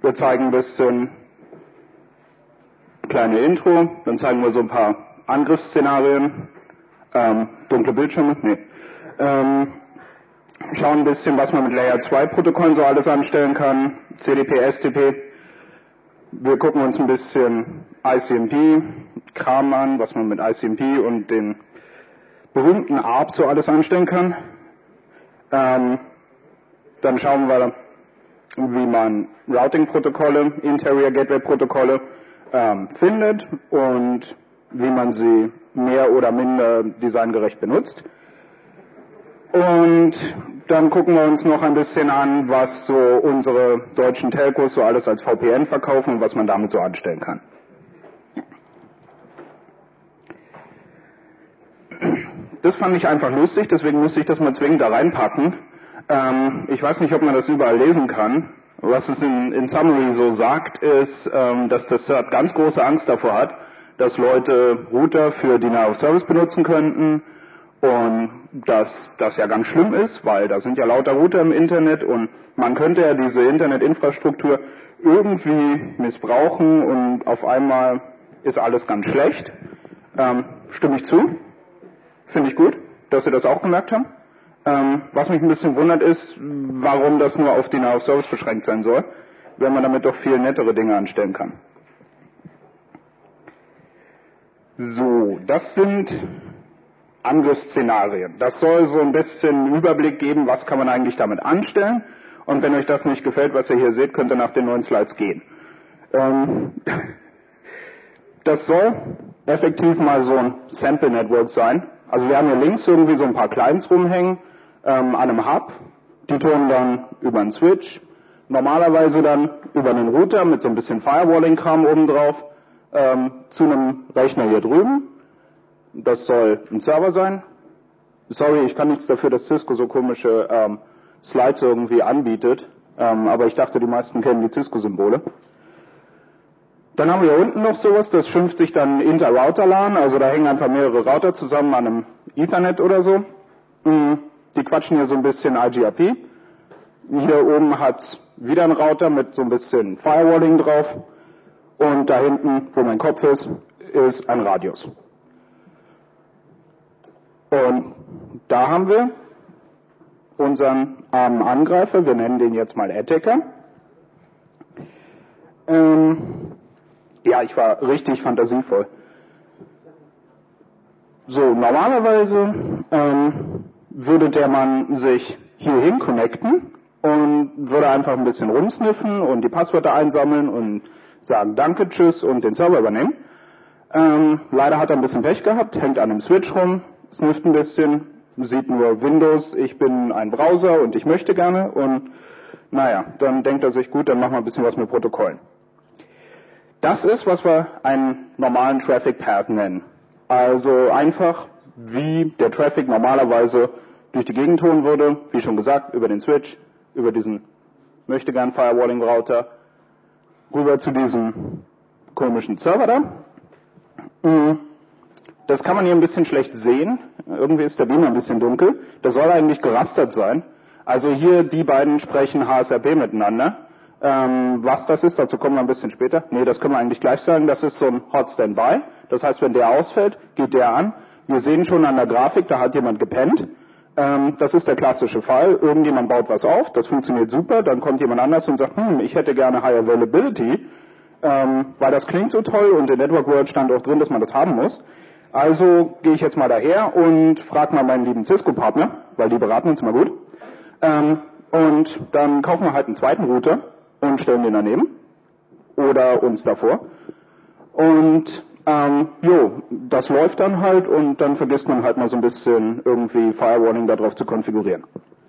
Wir zeigen ein bisschen kleine Intro, dann zeigen wir so ein paar Angriffsszenarien, dunkle Bildschirme, schauen ein bisschen, was man mit Layer 2 Protokollen so alles anstellen kann, CDP, STP. Wir gucken uns ein bisschen ICMP-Kram an, was man mit ICMP und den berühmten ARP so alles anstellen kann. Dann schauen wir, wie man Routing-Protokolle, Interior Gateway-Protokolle findet und wie man sie mehr oder minder designgerecht benutzt. Und dann gucken wir uns noch ein bisschen an, was so unsere deutschen Telcos so alles als VPN verkaufen und was man damit so anstellen kann. Das fand ich einfach lustig, deswegen musste ich das mal zwingend da reinpacken. Ich weiß nicht, ob man das überall lesen kann. Was es in Summary so sagt, ist, dass das CERT ganz große Angst davor hat, dass Leute Router für Denial of Service benutzen könnten und dass das ja ganz schlimm ist, weil da sind ja lauter Router im Internet und man könnte ja diese Internetinfrastruktur irgendwie missbrauchen und auf einmal ist alles ganz schlecht. Stimme ich zu. Finde ich gut, dass Sie das auch gemerkt haben. Was mich ein bisschen wundert ist, warum das nur auf Denial of Service beschränkt sein soll, wenn man damit doch viel nettere Dinge anstellen kann. So, das sind Angriffsszenarien. Das soll so ein bisschen Überblick geben, was kann man eigentlich damit anstellen. Und wenn euch das nicht gefällt, was ihr hier seht, könnt ihr nach den neuen Slides gehen. Das soll effektiv mal so ein Sample Network sein. Also wir haben hier links irgendwie so ein paar Clients rumhängen an einem Hub. Die turnen dann über einen Switch. Normalerweise dann über einen Router mit so ein bisschen Firewalling-Kram oben drauf zu einem Rechner hier drüben. Das soll ein Server sein. Sorry, ich kann nichts dafür, dass Cisco so komische Slides irgendwie anbietet. Aber ich dachte, die meisten kennen die Cisco-Symbole. Dann haben wir hier unten noch sowas, das schimpft sich dann Inter-Router-LAN, also da hängen einfach mehrere Router zusammen an einem Ethernet oder so. Die quatschen hier so ein bisschen IGRP. Hier oben hat's wieder einen Router mit so ein bisschen Firewalling drauf. Und da hinten, wo mein Kopf ist ein Radius. Und da haben wir unseren armen Angreifer, wir nennen den jetzt mal Attacker. Ja, ich war richtig fantasievoll. So, normalerweise würde der Mann sich hierhin connecten und würde einfach ein bisschen rumsniffen und die Passwörter einsammeln und sagen Danke, Tschüss und den Server übernehmen. Leider hat er ein bisschen Pech gehabt, hängt an dem Switch rum, snifft ein bisschen, sieht nur Windows, ich bin ein Browser und ich möchte gerne und naja, dann denkt er sich, gut, dann machen wir ein bisschen was mit Protokollen. Das ist, was wir einen normalen Traffic Path nennen. Also einfach, wie der Traffic normalerweise durch die Gegend holen würde, wie schon gesagt, über den Switch, über diesen möchtegern Firewalling Router, rüber zu diesem komischen Server da. Das kann man hier ein bisschen schlecht sehen. Irgendwie ist der Beamer ein bisschen dunkel. Das soll eigentlich gerastert sein. Also hier, die beiden sprechen HSRP miteinander. Was das ist, dazu kommen wir ein bisschen später. Nee, das können wir eigentlich gleich sagen. Das ist so ein Hot Standby. Das heißt, wenn der ausfällt, geht der an. Wir sehen schon an der Grafik, da hat jemand gepennt. Das ist der klassische Fall. Irgendjemand baut was auf, das funktioniert super. Dann kommt jemand anders und sagt, ich hätte gerne High Availability, weil das klingt so toll und in Network World stand auch drin, dass man das haben muss. Also gehe ich jetzt mal daher und frage mal meinen lieben Cisco-Partner, weil die beraten uns mal gut. Und dann kaufen wir halt einen zweiten Router und stellen den daneben oder uns davor. Und das läuft dann halt und dann vergisst man halt mal so ein bisschen irgendwie Firewalling darauf zu konfigurieren.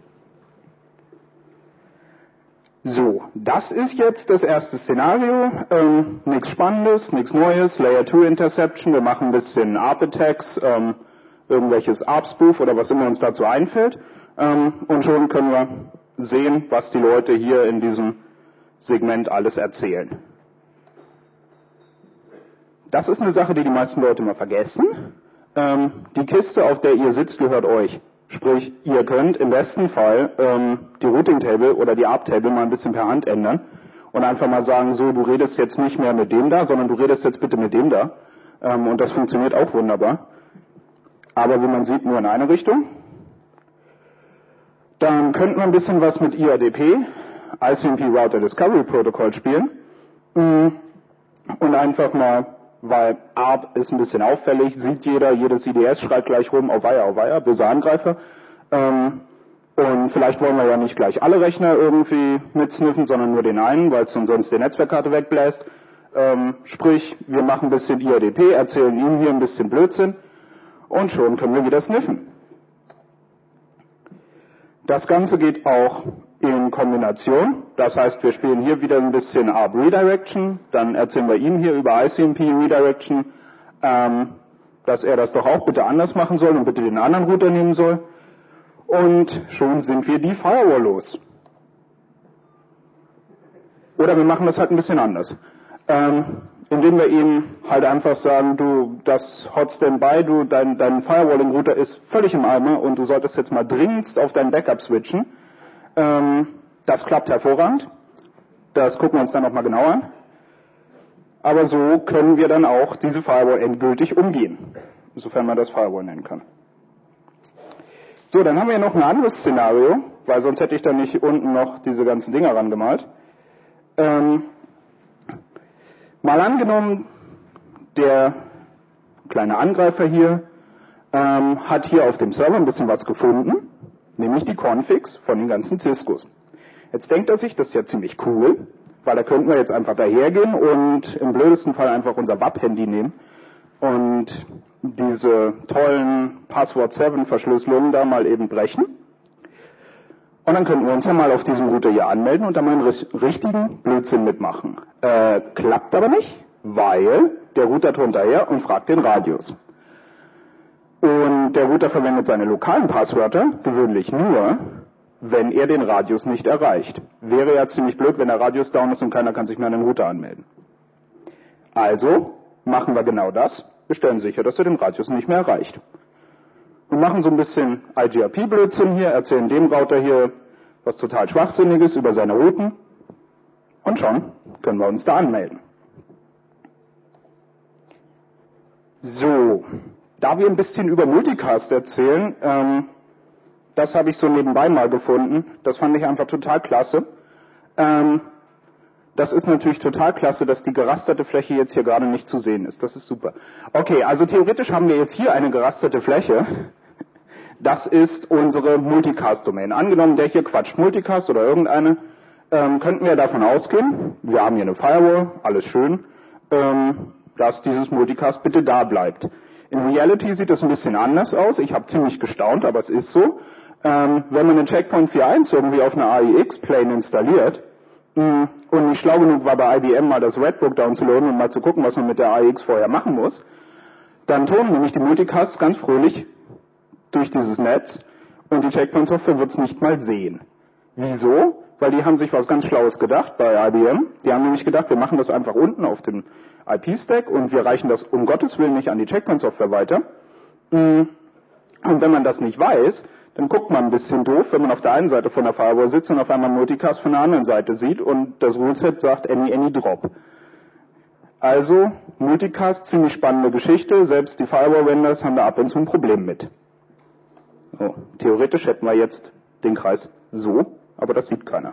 So, das ist jetzt das erste Szenario. Nichts Spannendes, nichts Neues, Layer 2 Interception, wir machen ein bisschen ARP-Attacks, irgendwelches ARP-Spoof oder was immer uns dazu einfällt. Und schon können wir sehen, was die Leute hier in diesem Segment alles erzählen. Das ist eine Sache, die die meisten Leute immer vergessen. Die Kiste, auf der ihr sitzt, gehört euch. Sprich, ihr könnt im besten Fall die Routing Table oder die ARP Table mal ein bisschen per Hand ändern und einfach mal sagen, so, du redest jetzt nicht mehr mit dem da, sondern du redest jetzt bitte mit dem da. Und das funktioniert auch wunderbar. Aber wie man sieht, nur in eine Richtung. Dann könnten wir ein bisschen was mit IADP, ICMP Router Discovery Protocol spielen. Und einfach mal, weil ARP ist ein bisschen auffällig, sieht jeder, jedes IDS schreit gleich rum, auf Weiher, böse Angreifer. Und vielleicht wollen wir ja nicht gleich alle Rechner irgendwie mitsniffen, sondern nur den einen, weil es dann sonst die Netzwerkkarte wegbläst. Sprich, wir machen ein bisschen IADP, erzählen ihm hier ein bisschen Blödsinn und schon können wir wieder sniffen. Das Ganze geht auch in Kombination. Das heißt, wir spielen hier wieder ein bisschen ARP Redirection, dann erzählen wir ihm hier über ICMP Redirection, dass er das doch auch bitte anders machen soll und bitte den anderen Router nehmen soll. Und schon sind wir die Firewall los. Oder wir machen das halt ein bisschen anders. Indem wir ihm halt einfach sagen, du, das Hot Standby, du, dein Firewalling-Router ist völlig im Eimer und du solltest jetzt mal dringendst auf dein Backup switchen. Das klappt hervorragend. Das gucken wir uns dann nochmal genauer an. Aber so können wir dann auch diese Firewall endgültig umgehen. Insofern man das Firewall nennen kann. So, dann haben wir noch ein anderes Szenario, weil sonst hätte ich da nicht unten noch diese ganzen Dinger rangemalt. Mal angenommen, der kleine Angreifer hier hat hier auf dem Server ein bisschen was gefunden, nämlich die Configs von den ganzen Ciscos. Jetzt denkt er sich, das ist ja ziemlich cool, weil da könnten wir jetzt einfach dahergehen und im blödesten Fall einfach unser WAP-Handy nehmen und diese tollen Passwort-7-Verschlüsselungen da mal eben brechen. Und dann könnten wir uns ja mal auf diesem Router hier anmelden und da mal einen richtigen Blödsinn mitmachen. Klappt aber nicht, weil der Router turnt daher und fragt den Radius. Und der Router verwendet seine lokalen Passwörter gewöhnlich nur, wenn er den Radius nicht erreicht. Wäre ja ziemlich blöd, wenn der Radius down ist und keiner kann sich mehr an den Router anmelden. Also machen wir genau das. Wir stellen sicher, dass er den Radius nicht mehr erreicht. Wir machen so ein bisschen IGRP-Blödsinn hier, erzählen dem Router hier was total Schwachsinniges über seine Routen und schon können wir uns da anmelden. So, da wir ein bisschen über Multicast erzählen, das habe ich so nebenbei mal gefunden, das fand ich einfach total klasse. Das ist natürlich total klasse, dass die gerasterte Fläche jetzt hier gerade nicht zu sehen ist. Das ist super. Okay, also theoretisch haben wir jetzt hier eine gerasterte Fläche. Das ist unsere Multicast-Domain. Angenommen, der hier quatscht Multicast oder irgendeine, könnten wir davon ausgehen, wir haben hier eine Firewall, alles schön, dass dieses Multicast bitte da bleibt. In Reality sieht es ein bisschen anders aus. Ich habe ziemlich gestaunt, aber es ist so. Wenn man den Checkpoint 4.1 irgendwie auf einer AIX-Plane installiert, und nicht schlau genug war, bei IBM mal das Redbook downzuladen und mal zu gucken, was man mit der AIX vorher machen muss, dann turnen nämlich die Multicasts ganz fröhlich durch dieses Netz und die Checkpoint-Software wird es nicht mal sehen. Wieso? Weil die haben sich was ganz Schlaues gedacht bei IBM. Die haben nämlich gedacht, wir machen das einfach unten auf dem IP-Stack und wir reichen das um Gottes Willen nicht an die Checkpoint-Software weiter. Und wenn man das nicht weiß, dann guckt man ein bisschen doof, wenn man auf der einen Seite von der Firewall sitzt und auf einmal Multicast von der anderen Seite sieht und das Ruleset sagt any drop. Also Multicast, ziemlich spannende Geschichte, selbst die Firewall-Vendors haben da ab und zu ein Problem mit. So, theoretisch hätten wir jetzt den Kreis so, aber das sieht keiner.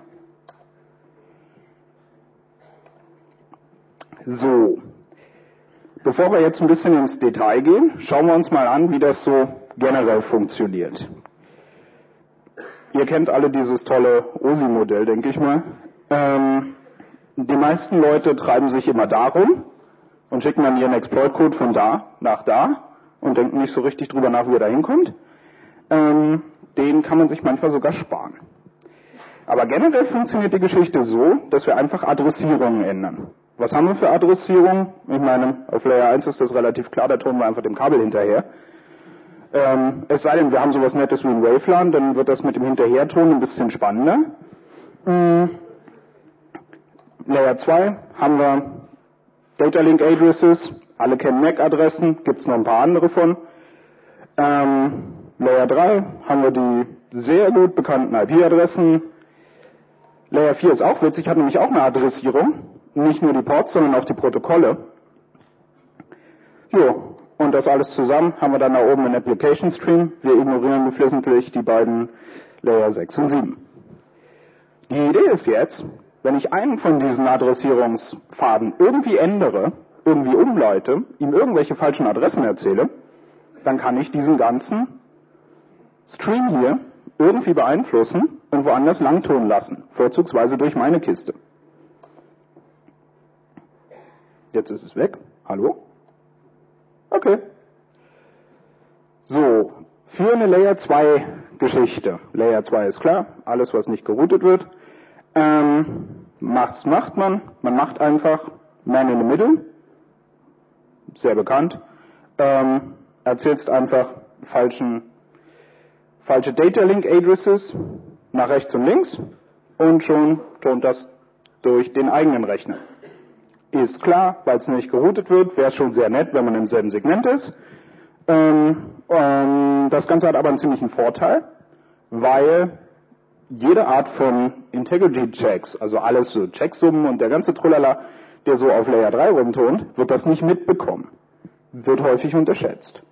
So, bevor wir jetzt ein bisschen ins Detail gehen, schauen wir uns mal an, wie das so generell funktioniert. Ihr kennt alle dieses tolle OSI-Modell, denke ich mal. Die meisten Leute treiben sich immer darum und schicken dann ihren Exploit-Code von da nach da und denken nicht so richtig drüber nach, wie er da hinkommt. Den kann man sich manchmal sogar sparen. Aber generell funktioniert die Geschichte so, dass wir einfach Adressierungen ändern. Was haben wir für Adressierungen? Ich meine, auf Layer 1 ist das relativ klar, da turnen wir einfach dem Kabel hinterher. Es sei denn, wir haben sowas Nettes wie ein Wavelan, dann wird das mit dem Hinterhertun ein bisschen spannender. Layer 2 haben wir Data Link Addresses, alle kennen MAC-Adressen, gibt es noch ein paar andere von. Layer 3 haben wir die sehr gut bekannten IP-Adressen. Layer 4 ist auch witzig, hat nämlich auch eine Adressierung. Nicht nur die Ports, sondern auch die Protokolle. Jo, und das alles zusammen haben wir dann da oben einen Application Stream. Wir ignorieren geflissentlich die beiden Layer 6 und 7. Die Idee ist jetzt, wenn ich einen von diesen Adressierungspfaden irgendwie ändere, irgendwie umleite, ihm irgendwelche falschen Adressen erzähle, dann kann ich diesen ganzen Stream hier irgendwie beeinflussen und woanders langtun lassen, vorzugsweise durch meine Kiste. Jetzt ist es weg. Hallo? Okay. So, für eine Layer 2 Geschichte. Layer 2 ist klar, alles was nicht geroutet wird. Was macht man? Man macht einfach Man in the Middle, sehr bekannt, erzählst einfach falsche Data Link Addresses nach rechts und links und schon turnt das durch den eigenen Rechner. Ist klar, weil es nicht geroutet wird, wäre es schon sehr nett, wenn man im selben Segment ist. Das Ganze hat aber einen ziemlichen Vorteil, weil jede Art von Integrity-Checks, also alles so Checksummen und der ganze Trullala, der so auf Layer 3 rumturnt, wird das nicht mitbekommen. Wird häufig unterschätzt.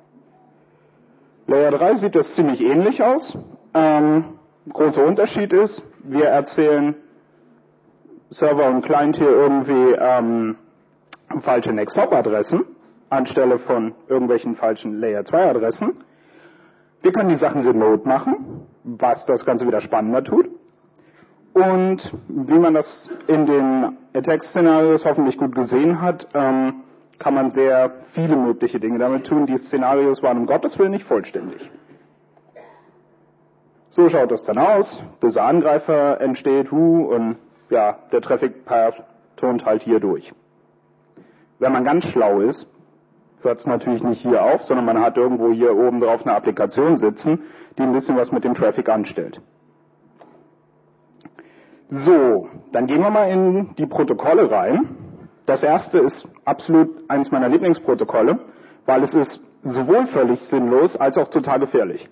Layer 3 sieht das ziemlich ähnlich aus. Großer Unterschied ist, wir erzählen Server und Client hier irgendwie falsche Next-Hop-Adressen anstelle von irgendwelchen falschen Layer 2 Adressen. Wir können die Sachen remote machen, was das Ganze wieder spannender tut. Und wie man das in den Attack-Szenarios hoffentlich gut gesehen hat, kann man sehr viele mögliche Dinge damit tun. Die Szenarios waren um Gottes Willen nicht vollständig. So schaut das dann aus. Böser Angreifer entsteht, und ja, der Traffic Path turnt halt hier durch. Wenn man ganz schlau ist, hört es natürlich nicht hier auf, sondern man hat irgendwo hier oben drauf eine Applikation sitzen, die ein bisschen was mit dem Traffic anstellt. So, dann gehen wir mal in die Protokolle rein. Das erste ist absolut eines meiner Lieblingsprotokolle, weil es ist sowohl völlig sinnlos als auch total gefährlich.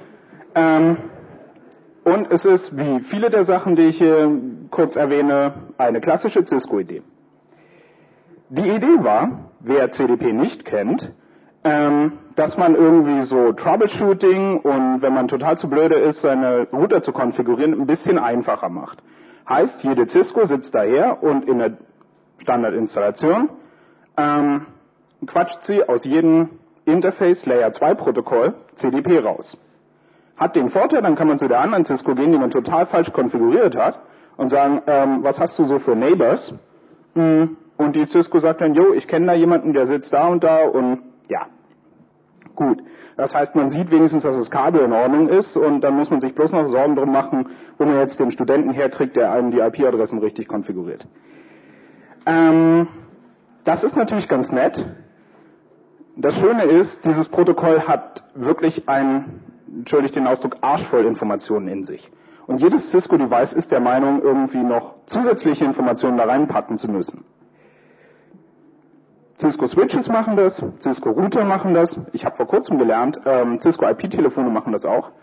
Und es ist, wie viele der Sachen, die ich hier kurz erwähne, eine klassische Cisco-Idee. Die Idee war, wer CDP nicht kennt, dass man irgendwie so Troubleshooting und wenn man total zu blöde ist, seine Router zu konfigurieren, ein bisschen einfacher macht. Heißt, jede Cisco sitzt daher und in der Standardinstallation quatscht sie aus jedem Interface Layer 2 Protokoll CDP raus. Hat den Vorteil, dann kann man zu der anderen Cisco gehen, die man total falsch konfiguriert hat und sagen, was hast du so für Neighbors? Und die Cisco sagt dann, jo, ich kenne da jemanden, der sitzt da und da und ja, gut. Das heißt, man sieht wenigstens, dass das Kabel in Ordnung ist und dann muss man sich bloß noch Sorgen drum machen, wo man jetzt den Studenten herkriegt, der einem die IP-Adressen richtig konfiguriert. Das ist natürlich ganz nett. Das Schöne ist, dieses Protokoll hat wirklich entschuldigt den Ausdruck, arschvoll Informationen in sich. Und jedes Cisco-Device ist der Meinung, irgendwie noch zusätzliche Informationen da reinpacken zu müssen. Cisco-Switches machen das, Cisco-Router machen das. Ich habe vor kurzem gelernt, Cisco-IP-Telefone machen das auch.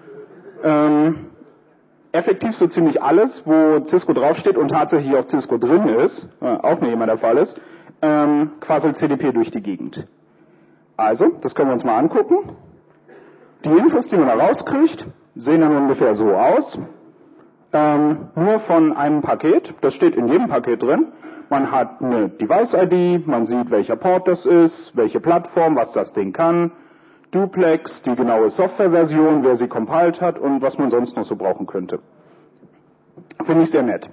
Effektiv so ziemlich alles, wo Cisco draufsteht und tatsächlich auch Cisco drin ist, auch nicht immer der Fall ist, quasselt CDP durch die Gegend. Also, das können wir uns mal angucken. Die Infos, die man da rauskriegt, sehen dann ungefähr so aus. Nur von einem Paket, das steht in jedem Paket drin. Man hat eine Device-ID, man sieht, welcher Port das ist, welche Plattform, was das Ding kann, Duplex, die genaue Softwareversion, wer sie compiled hat und was man sonst noch so brauchen könnte. Finde ich sehr nett.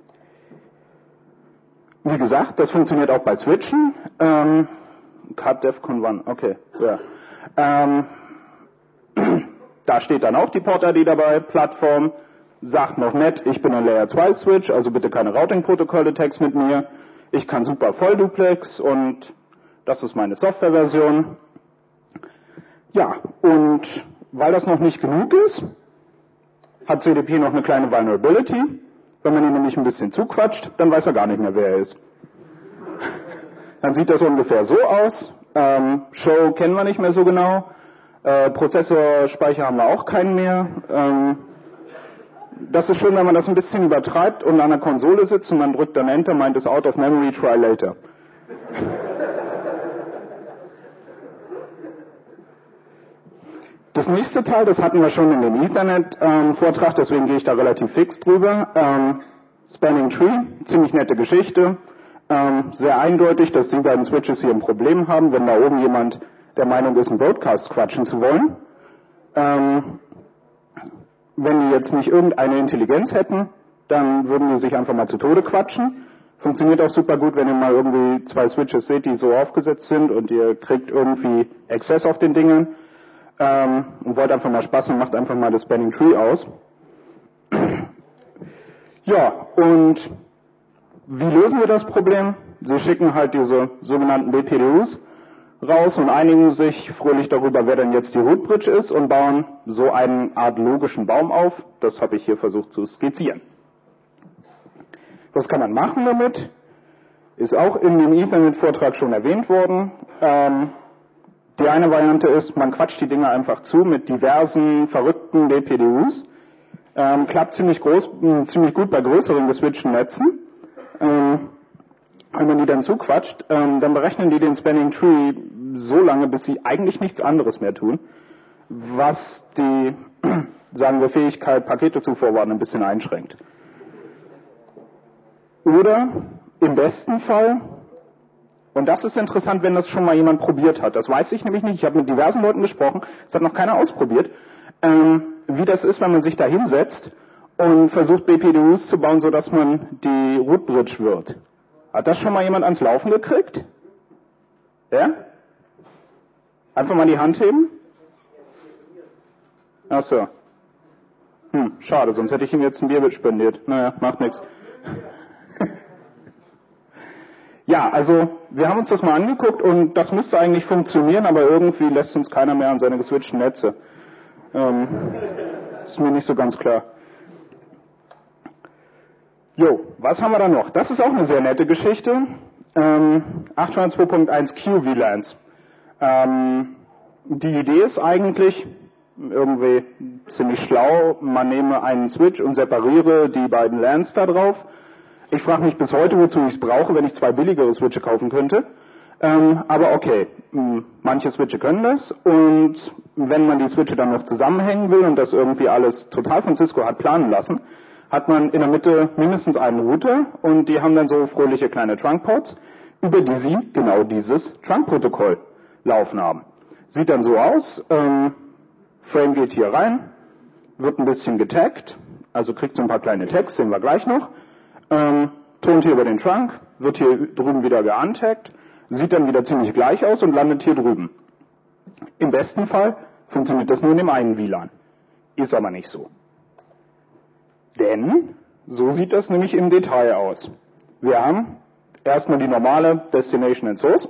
Wie gesagt, das funktioniert auch bei Switchen. Cut Defcon 1, okay, ja. Da steht dann auch die Port-ID dabei, Plattform, sagt noch nett, ich bin ein Layer 2 Switch, also bitte keine Routing-Protokoll-Tags mit mir. Ich kann super Vollduplex und das ist meine Softwareversion. Ja, und weil das noch nicht genug ist, hat CDP noch eine kleine Vulnerability. Wenn man ihn nämlich ein bisschen zuquatscht, dann weiß er gar nicht mehr, wer er ist. Dann sieht das ungefähr so aus. Show kennen wir nicht mehr so genau. Prozessorspeicher haben wir auch keinen mehr. Das ist schön, wenn man das ein bisschen übertreibt und an der Konsole sitzt und man drückt dann Enter, meint es out of memory, try later. Das nächste Teil, das hatten wir schon in dem Ethernet-Vortrag, deswegen gehe ich da relativ fix drüber. Spanning Tree, ziemlich nette Geschichte. Sehr eindeutig, dass die beiden Switches hier ein Problem haben, wenn da oben jemand der Meinung ist, einen Broadcast quatschen zu wollen. Wenn die jetzt nicht irgendeine Intelligenz hätten, dann würden die sich einfach mal zu Tode quatschen. Funktioniert auch super gut, wenn ihr mal irgendwie zwei Switches seht, die so aufgesetzt sind und ihr kriegt irgendwie Access auf den Dingen und wollt einfach mal Spaß und macht einfach mal das Spanning Tree aus. Ja, und wie lösen wir das Problem? Sie schicken halt diese sogenannten BPDUs raus und einigen sich fröhlich darüber, wer denn jetzt die Root Bridge ist und bauen so eine Art logischen Baum auf. Das habe ich hier versucht zu skizzieren. Was kann man machen damit? Ist auch in dem Ethernet-Vortrag schon erwähnt worden. Die eine Variante ist, man quatscht die Dinger einfach zu mit diversen verrückten DPDUs. Klappt ziemlich gut bei größeren geswitchten Netzen. Wenn man die dann zuquatscht, dann berechnen die den Spanning Tree so lange, bis sie eigentlich nichts anderes mehr tun, was die, sagen wir, Fähigkeit, Pakete zu forwarden, ein bisschen einschränkt. Oder im besten Fall, und das ist interessant, wenn das schon mal jemand probiert hat, das weiß ich nämlich nicht, ich habe mit diversen Leuten gesprochen, es hat noch keiner ausprobiert, wie das ist, wenn man sich da hinsetzt und versucht BPDUs zu bauen, sodass man die Root Bridge wird. Hat das schon mal jemand ans Laufen gekriegt? Ja? Einfach mal die Hand heben? Ach so. Schade, sonst hätte ich ihm jetzt ein Bier spendiert. Naja, macht nichts. Ja, also wir haben uns das mal angeguckt und das müsste eigentlich funktionieren, aber irgendwie lässt uns keiner mehr an seine geswitchten Netze. Ist mir nicht so ganz klar. Jo, was haben wir da noch? Das ist auch eine sehr nette Geschichte. 802.1 Q-VLANs. Die Idee ist eigentlich irgendwie ziemlich schlau. Man nehme einen Switch und separiere die beiden LANs da drauf. Ich frage mich bis heute, wozu ich es brauche, wenn ich zwei billigere Switche kaufen könnte. Aber okay, manche Switche können das und wenn man die Switche dann noch zusammenhängen will und das irgendwie alles total von Cisco hat planen lassen, hat man in der Mitte mindestens einen Router und die haben dann so fröhliche kleine Trunkports, über die sie genau dieses Trunk-Protokoll laufen haben. Sieht dann so aus, Frame geht hier rein, wird ein bisschen getaggt, also kriegt so ein paar kleine Tags, sehen wir gleich noch, tont hier über den Trunk, wird hier drüben wieder geantaggt, sieht dann wieder ziemlich gleich aus und landet hier drüben. Im besten Fall funktioniert das nur in dem einen WLAN. Ist aber nicht so. Denn so sieht das nämlich im Detail aus. Wir haben erstmal die normale Destination and Source.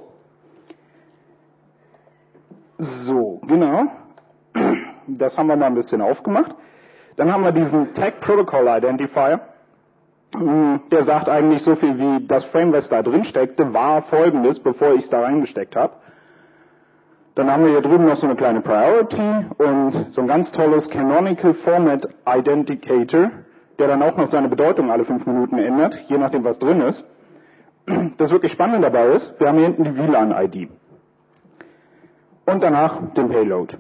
So, genau. Das haben wir mal ein bisschen aufgemacht. Dann haben wir diesen Tag Protocol Identifier. Der sagt eigentlich so viel wie, das Frame, was da drin steckte, war folgendes, bevor ich es da reingesteckt habe. Dann haben wir hier drüben noch so eine kleine Priority und so ein ganz tolles Canonical Format Identifier, der dann auch noch seine Bedeutung alle 5 Minuten ändert, je nachdem was drin ist. Das wirklich Spannende dabei ist, wir haben hier hinten die WLAN-ID. Und danach den Payload.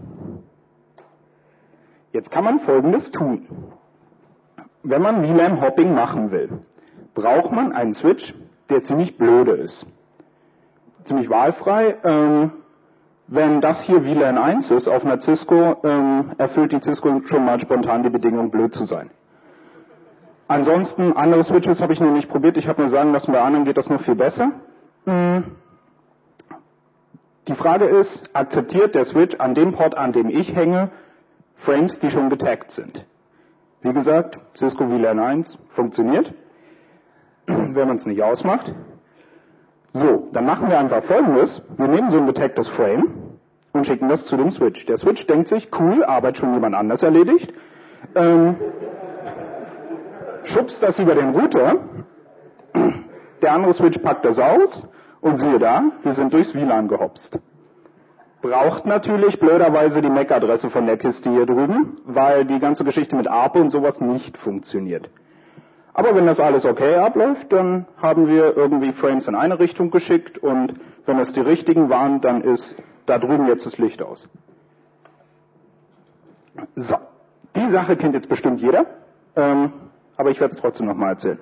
Jetzt kann man Folgendes tun. Wenn man WLAN-Hopping machen will, braucht man einen Switch, der ziemlich blöde ist. Ziemlich wahlfrei. Wenn das hier WLAN 1 ist auf einer Cisco, erfüllt die Cisco schon mal spontan die Bedingung, blöd zu sein. Ansonsten, andere Switches habe ich noch nicht probiert. Ich habe mir sagen lassen, bei anderen geht das noch viel besser. Die Frage ist, akzeptiert der Switch an dem Port, an dem ich hänge, Frames, die schon getaggt sind? Wie gesagt, Cisco WLAN 1 funktioniert, wenn man es nicht ausmacht. So, dann machen wir einfach Folgendes. Wir nehmen so ein getaggtes Frame und schicken das zu dem Switch. Der Switch denkt sich, cool, Arbeit schon jemand anders erledigt. Schubst das über den Router. Der andere Switch packt das aus und siehe da, wir sind durchs WLAN gehopst. Braucht natürlich blöderweise die MAC-Adresse von der Kiste hier drüben, weil die ganze Geschichte mit ARPA und sowas nicht funktioniert. Aber wenn das alles okay abläuft, dann haben wir irgendwie Frames in eine Richtung geschickt und wenn das die richtigen waren, dann ist da drüben jetzt das Licht aus. So, die Sache kennt jetzt bestimmt jeder, aber ich werde es trotzdem nochmal erzählen.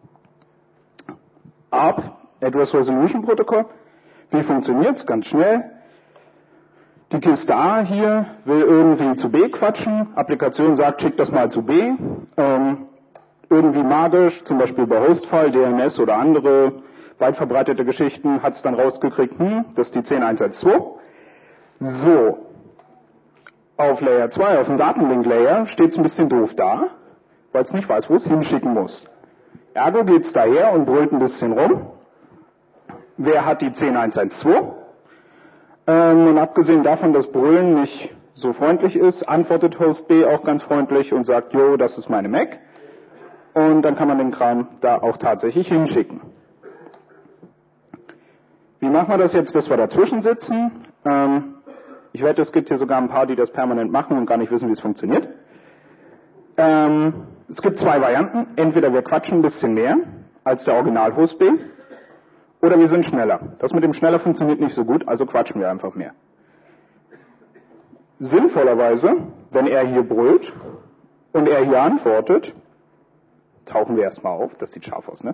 ARP, Address Resolution Protocol, wie funktioniert's? Ganz schnell. Die Kiste A hier will irgendwie zu B quatschen, Applikation sagt, schick das mal zu B, irgendwie magisch, zum Beispiel bei Hostfile, DNS oder andere weit verbreitete Geschichten, hat es dann rausgekriegt, das ist die 10112. So, auf Layer 2, auf dem Datenlink-Layer, steht es ein bisschen doof da, weil es nicht weiß, wo es hinschicken muss. Ergo geht es daher und brüllt ein bisschen rum. Wer hat die 10112? Und abgesehen davon, dass Brüllen nicht so freundlich ist, antwortet Host B auch ganz freundlich und sagt, jo, das ist meine MAC. Und dann kann man den Kram da auch tatsächlich hinschicken. Wie machen wir das jetzt, dass wir dazwischen sitzen? Ich wette, es gibt hier sogar ein paar, die das permanent machen und gar nicht wissen, wie es funktioniert. Es gibt zwei Varianten. Entweder wir quatschen ein bisschen mehr als der Original-Host B, oder wir sind schneller. Das mit dem schneller funktioniert nicht so gut, also quatschen wir einfach mehr. Sinnvollerweise, wenn er hier brüllt und er hier antwortet, tauchen wir erstmal auf, das sieht scharf aus, ne?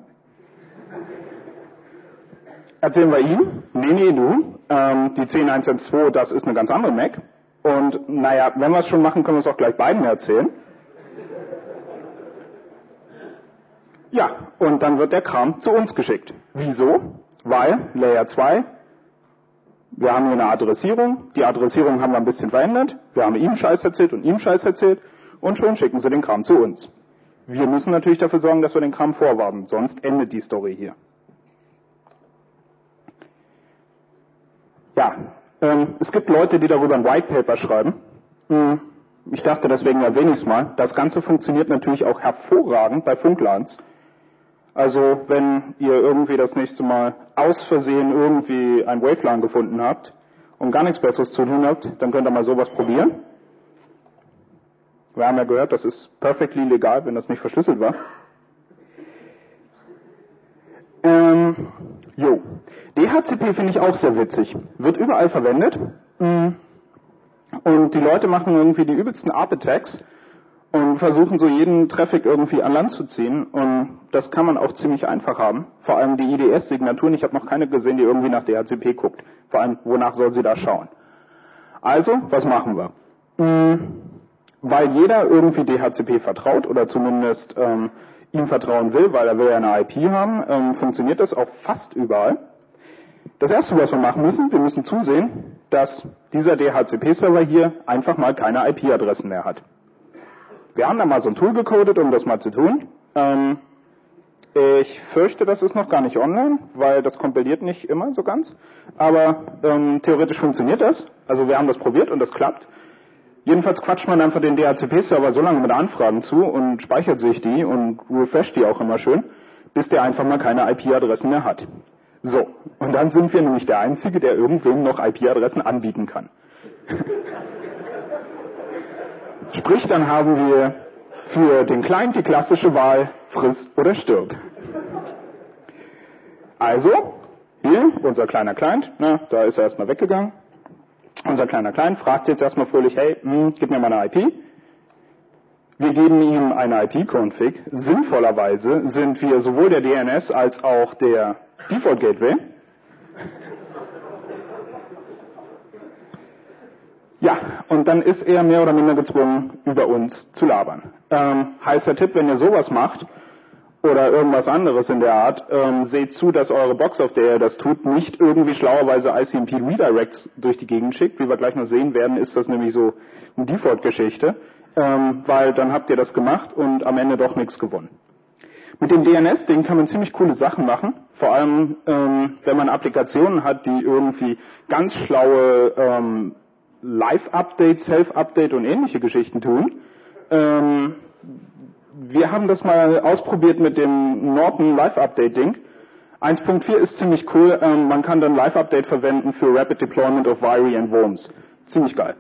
Erzählen wir ihm, nee, du, die 10112, das ist eine ganz andere Mac. Und naja, wenn wir es schon machen, können wir es auch gleich beiden erzählen. Ja, und dann wird der Kram zu uns geschickt. Wieso? Weil Layer 2, wir haben hier eine Adressierung, die Adressierung haben wir ein bisschen verändert, wir haben ihm Scheiß erzählt und ihm Scheiß erzählt und schon schicken sie den Kram zu uns. Wir müssen natürlich dafür sorgen, dass wir den Kram vorwarten, sonst endet die Story hier. Ja, es gibt Leute, die darüber ein White Paper schreiben. Ich dachte, deswegen erwähne ich es mal. Das Ganze funktioniert natürlich auch hervorragend bei Funklans. Also wenn ihr irgendwie das nächste Mal aus Versehen irgendwie ein Wavelan gefunden habt und gar nichts Besseres zu tun habt, dann könnt ihr mal sowas probieren. Wir haben ja gehört, das ist perfectly legal, wenn das nicht verschlüsselt war. DHCP finde ich auch sehr witzig. Wird überall verwendet. Und die Leute machen irgendwie die übelsten ARP-Attacks und versuchen so jeden Traffic irgendwie an Land zu ziehen. Und das kann man auch ziemlich einfach haben. Vor allem die IDS-Signaturen. Ich habe noch keine gesehen, die irgendwie nach DHCP guckt. Vor allem, wonach soll sie da schauen? Also, was machen wir? Weil jeder irgendwie DHCP vertraut oder zumindest ihm vertrauen will, weil er will ja eine IP haben, funktioniert das auch fast überall. Das Erste, was wir machen müssen, wir müssen zusehen, dass dieser DHCP-Server hier einfach mal keine IP-Adressen mehr hat. Wir haben da mal so ein Tool gecodet, um das mal zu tun. Ich fürchte, das ist noch gar nicht online, weil das kompiliert nicht immer so ganz. Aber theoretisch funktioniert das. Also wir haben das probiert und das klappt. Jedenfalls quatscht man einfach den DHCP-Server so lange mit Anfragen zu und speichert sich die und refresht die auch immer schön, bis der einfach mal keine IP-Adressen mehr hat. So, und dann sind wir nämlich der Einzige, der irgendwem noch IP-Adressen anbieten kann. Sprich, dann haben wir für den Client die klassische Wahl, friss oder stirb. Also, hier, unser kleiner Client, da ist er erstmal weggegangen. Unser kleiner Client fragt jetzt erstmal fröhlich, hey, gib mir mal eine IP. Wir geben ihm eine IP-Config. Sinnvollerweise sind wir sowohl der DNS als auch der Default Gateway. Ja, und dann ist er mehr oder minder gezwungen, über uns zu labern. Heißer Tipp, wenn ihr sowas macht oder irgendwas anderes in der Art, seht zu, dass eure Box, auf der ihr das tut, nicht irgendwie schlauerweise ICMP Redirects durch die Gegend schickt. Wie wir gleich noch sehen werden, ist das nämlich so eine Default-Geschichte, weil dann habt ihr das gemacht und am Ende doch nichts gewonnen. Mit dem DNS-Ding kann man ziemlich coole Sachen machen, vor allem wenn man Applikationen hat, die irgendwie ganz schlaue Live-Update, Self-Update und ähnliche Geschichten tun. Wir haben das mal ausprobiert mit dem Norton Live-Update-Ding. 1.4 ist ziemlich cool. Man kann dann Live-Update verwenden für Rapid Deployment of Wiry and Worms. Ziemlich geil.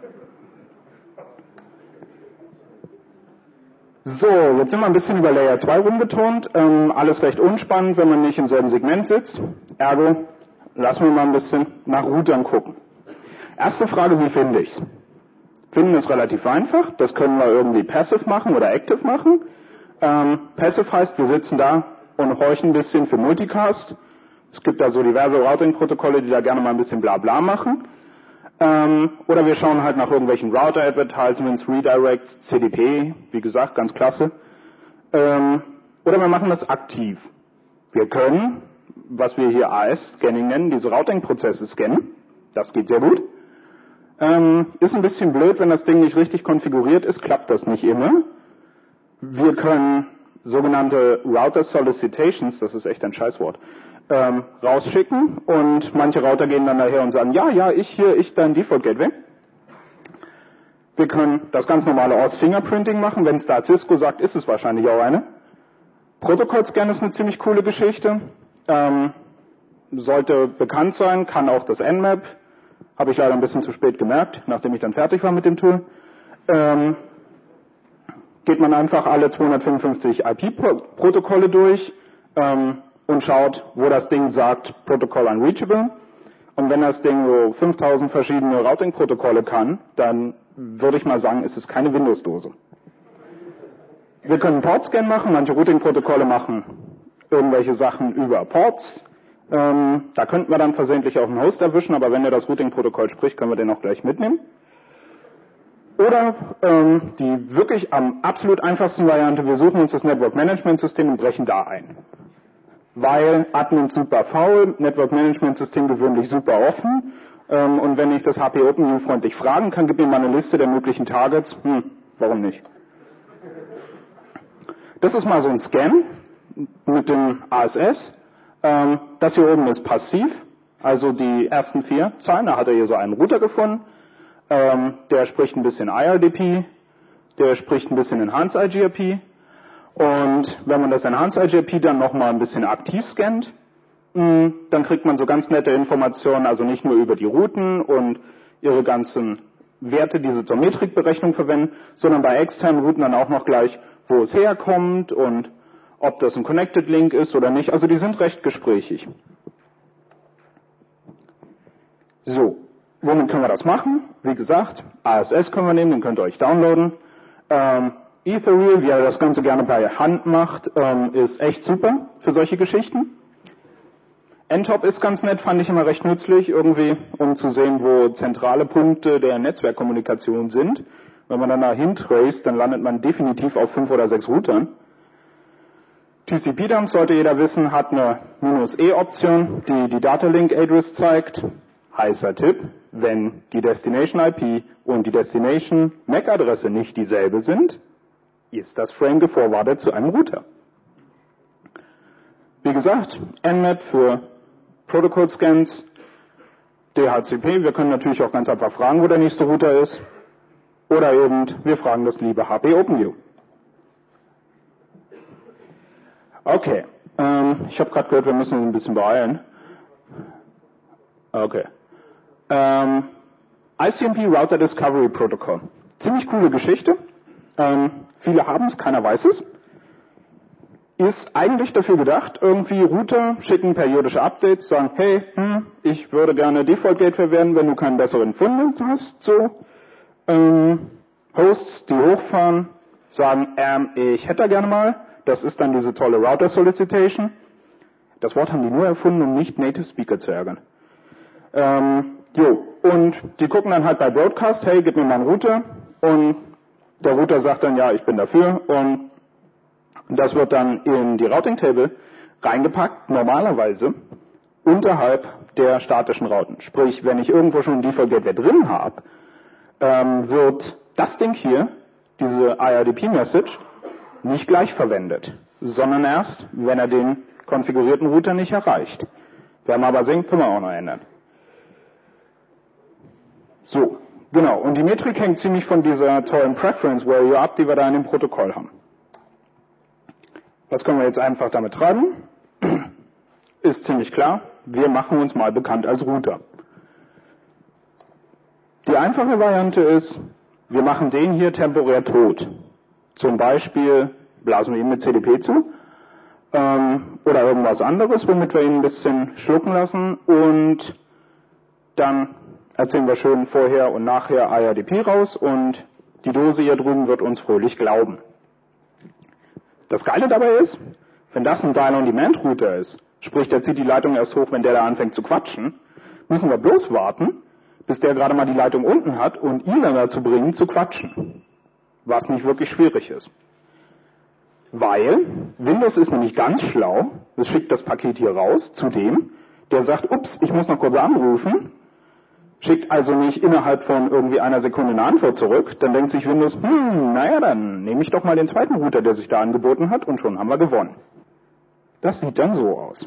So, jetzt sind wir ein bisschen über Layer 2 rumgetont. Alles recht unspannend, wenn man nicht im selben Segment sitzt. Ergo, lassen wir mal ein bisschen nach Routern gucken. Erste Frage, wie finde ich's? Finden ist relativ einfach. Das können wir irgendwie passive machen oder active machen. Passive heißt, wir sitzen da und horchen ein bisschen für Multicast. Es gibt da so diverse Routing-Protokolle, die da gerne mal ein bisschen Blabla machen. Oder wir schauen halt nach irgendwelchen Router-Advertisements, Redirects, CDP, wie gesagt, ganz klasse. Oder wir machen das aktiv. Wir können, was wir hier AS-Scanning nennen, diese Routing-Prozesse scannen. Das geht sehr gut. Ist ein bisschen blöd, wenn das Ding nicht richtig konfiguriert ist, klappt das nicht immer. Wir können sogenannte Router Solicitations, das ist echt ein Scheißwort, rausschicken und manche Router gehen dann daher und sagen, ja, ich dein Default Gateway. Wir können das ganz normale OS-Fingerprinting machen, wenn es da Cisco sagt, ist es wahrscheinlich auch eine. Protokoll-Scan ist eine ziemlich coole Geschichte, sollte bekannt sein, kann auch das Nmap, habe ich leider ein bisschen zu spät gemerkt, nachdem ich dann fertig war mit dem Tool. Geht man einfach alle 255 IP-Protokolle durch und schaut, wo das Ding sagt, Protocol unreachable. Und wenn das Ding so 5000 verschiedene Routing-Protokolle kann, dann würde ich mal sagen, ist es keine Windows-Dose. Wir können Port-Scan machen, manche Routing-Protokolle machen irgendwelche Sachen über Ports. Da könnten wir dann versehentlich auch einen Host erwischen, aber wenn der das Routing-Protokoll spricht, können wir den auch gleich mitnehmen. Oder die wirklich am absolut einfachsten Variante, wir suchen uns das Network Management System und brechen da ein. Weil Admin super faul, Network Management System gewöhnlich super offen und wenn ich das HP OpenView freundlich fragen kann, gib mir mal eine Liste der möglichen Targets, warum nicht? Das ist mal so ein Scan mit dem ASS. Das hier oben ist passiv, also die ersten 4 Zeilen, da hat er hier so einen Router gefunden. Der spricht ein bisschen IRDP, der spricht ein bisschen Enhanced IGRP und wenn man das Enhanced IGRP dann nochmal ein bisschen aktiv scannt, dann kriegt man so ganz nette Informationen, also nicht nur über die Routen und ihre ganzen Werte, die sie zur Metrikberechnung verwenden, sondern bei externen Routen dann auch noch gleich, wo es herkommt und ob das ein Connected Link ist oder nicht. Also die sind recht gesprächig. So, womit können wir das machen? Wie gesagt, ASS können wir nehmen, den könnt ihr euch downloaden. Ethereal, wie er das Ganze gerne bei Hand macht, ist echt super für solche Geschichten. NTOP ist ganz nett, fand ich immer recht nützlich, irgendwie, um zu sehen, wo zentrale Punkte der Netzwerkkommunikation sind. Wenn man dann da hintraced, dann landet man definitiv auf 5 oder 6 Routern. TCP-Dump, sollte jeder wissen, hat eine -E-Option, die die Data Link Address zeigt. Heißer Tipp, wenn die Destination IP und die Destination MAC-Adresse nicht dieselbe sind, ist das Frame geforwardet zu einem Router. Wie gesagt, Nmap für Protocol Scans, DHCP, wir können natürlich auch ganz einfach fragen, wo der nächste Router ist. Oder eben, wir fragen das liebe HP OpenView. Okay, ich habe gerade gehört, wir müssen uns ein bisschen beeilen. Okay. ICMP Router Discovery Protocol. Ziemlich coole Geschichte. Viele haben es, keiner weiß es. Ist eigentlich dafür gedacht, irgendwie Router schicken periodische Updates, sagen, hey, ich würde gerne Default Gateway werden, wenn du keinen besseren Fundus hast, so. Hosts, die hochfahren, sagen, ich hätte da gerne mal. Das ist dann diese tolle Router Solicitation. Das Wort haben die nur erfunden, um nicht Native Speaker zu ärgern. Und die gucken dann halt bei Broadcast, hey, gib mir mal einen Router. Und der Router sagt dann, ja, ich bin dafür. Und das wird dann in die Routing Table reingepackt, normalerweise unterhalb der statischen Routen. Sprich, wenn ich irgendwo schon ein Default Gateway drin habe, wird das Ding hier, diese IRDP-Message, nicht gleich verwendet, sondern erst, wenn er den konfigurierten Router nicht erreicht. Werden wir aber sehen, können wir auch noch ändern. So, genau. Und die Metrik hängt ziemlich von dieser tollen Preference Value ab, die wir da in dem Protokoll haben. Was können wir jetzt einfach damit treiben? ist ziemlich klar, wir machen uns mal bekannt als Router. Die einfache Variante ist, wir machen den hier temporär tot. Zum Beispiel blasen wir ihn mit CDP zu oder irgendwas anderes, womit wir ihn ein bisschen schlucken lassen und dann erzählen wir schön vorher und nachher IRDP raus und die Dose hier drüben wird uns fröhlich glauben. Das Geile dabei ist, wenn das ein Dial-on-Demand-Router ist, sprich der zieht die Leitung erst hoch, wenn der da anfängt zu quatschen, müssen wir bloß warten, bis der gerade mal die Leitung unten hat und ihn dann dazu bringen zu quatschen. Was nicht wirklich schwierig ist. Weil Windows ist nämlich ganz schlau, es schickt das Paket hier raus zu dem, der sagt, ups, ich muss noch kurz anrufen, schickt also nicht innerhalb von irgendwie einer Sekunde eine Antwort zurück, dann denkt sich Windows, naja, dann nehme ich doch mal den zweiten Router, der sich da angeboten hat und schon haben wir gewonnen. Das sieht dann so aus.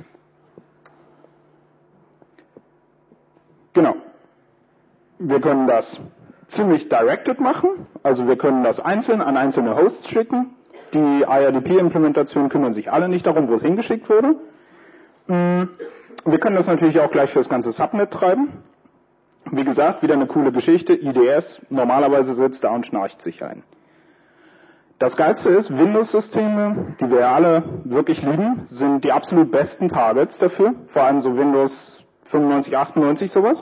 Genau. Wir können das ziemlich directed machen, also wir können das einzeln an einzelne Hosts schicken. Die IRDP-Implementationen kümmern sich alle nicht darum, wo es hingeschickt wurde. Wir können das natürlich auch gleich für das ganze Subnet treiben. Wie gesagt, wieder eine coole Geschichte. IDS normalerweise sitzt da und schnarcht sich ein. Das Geilste ist, Windows-Systeme, die wir ja alle wirklich lieben, sind die absolut besten Targets dafür. Vor allem so Windows 95, 98 sowas.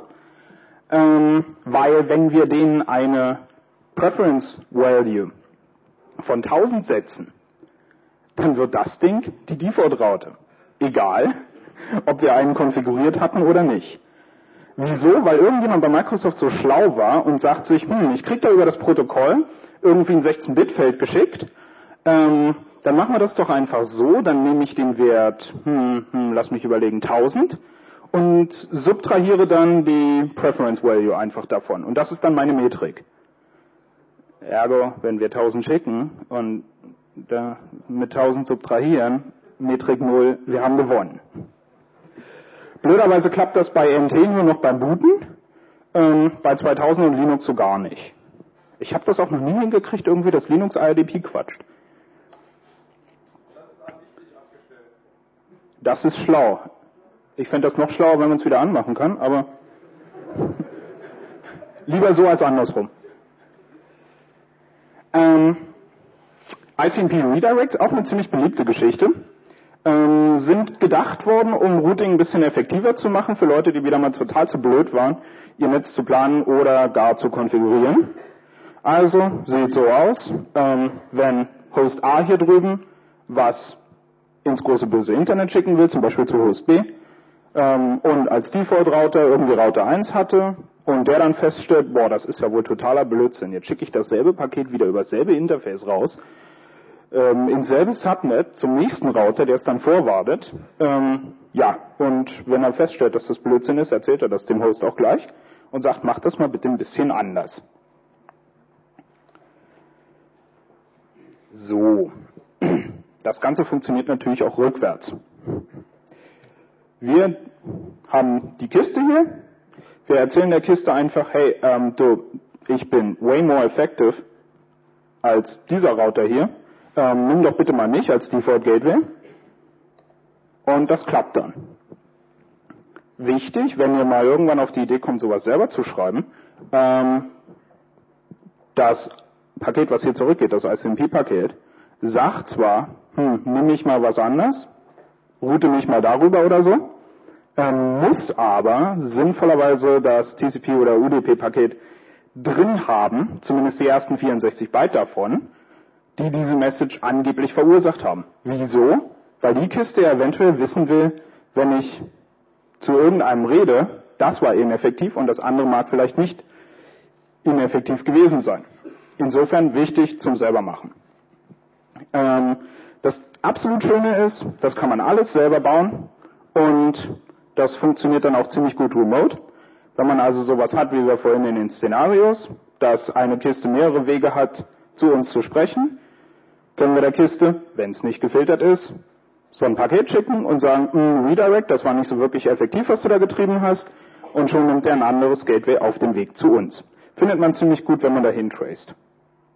Weil wenn wir denen eine Preference Value von 1000 setzen, dann wird das Ding die Default-Raute. Egal, ob wir einen konfiguriert hatten oder nicht. Wieso? Weil irgendjemand bei Microsoft so schlau war und sagt sich, ich krieg da über das Protokoll irgendwie ein 16-Bit-Feld geschickt, dann machen wir das doch einfach so, dann nehme ich den Wert, lass mich überlegen, 1000 und subtrahiere dann die Preference Value einfach davon. Und das ist dann meine Metrik. Ergo, wenn wir 1000 schicken und da mit 1000 subtrahieren, Metrik 0, wir haben gewonnen. Blöderweise klappt das bei NT nur noch beim Booten, bei 2000 und Linux so gar nicht. Ich habe das auch noch nie hingekriegt, irgendwie das Linux IRDP quatscht. Das ist schlau. Ich fände das noch schlauer, wenn man es wieder anmachen kann, aber lieber so als andersrum. ICMP Redirects, auch eine ziemlich beliebte Geschichte, sind gedacht worden, um Routing ein bisschen effektiver zu machen für Leute, die wieder mal total zu blöd waren, ihr Netz zu planen oder gar zu konfigurieren. Also, sieht so aus, wenn Host A hier drüben was ins große böse Internet schicken will, zum Beispiel zu Host B, und als Default-Router irgendwie Router 1 hatte und der dann feststellt, boah, das ist ja wohl totaler Blödsinn, jetzt schicke ich dasselbe Paket wieder über dasselbe Interface raus, ins selbe Subnet zum nächsten Router, der es dann forwardet, und wenn er feststellt, dass das Blödsinn ist, erzählt er das dem Host auch gleich und sagt, mach das mal bitte ein bisschen anders. So, das Ganze funktioniert natürlich auch rückwärts. Wir haben die Kiste hier, wir erzählen der Kiste einfach, hey, ich bin way more effective als dieser Router hier, nimm doch bitte mal mich als Default Gateway. Und das klappt dann. Wichtig, wenn ihr mal irgendwann auf die Idee kommt, sowas selber zu schreiben, das Paket, was hier zurückgeht, das ICMP-Paket, sagt zwar, nimm mich mal was anders, route mich mal darüber oder so, muss aber sinnvollerweise das TCP oder UDP-Paket drin haben, zumindest die ersten 64 Byte davon, die diese Message angeblich verursacht haben. Wieso? Weil die Kiste eventuell wissen will, wenn ich zu irgendeinem rede, das war ineffektiv und das andere mag vielleicht nicht ineffektiv gewesen sein. Insofern wichtig zum selber machen. Das absolut Schöne ist, das kann man alles selber bauen und das funktioniert dann auch ziemlich gut remote. Wenn man also sowas hat, wie wir vorhin in den Szenarios, dass eine Kiste mehrere Wege hat, zu uns zu sprechen, können wir der Kiste, wenn es nicht gefiltert ist, so ein Paket schicken und sagen, Redirect, das war nicht so wirklich effektiv, was du da getrieben hast, und schon nimmt er ein anderes Gateway auf dem Weg zu uns. Findet man ziemlich gut, wenn man dahin traced.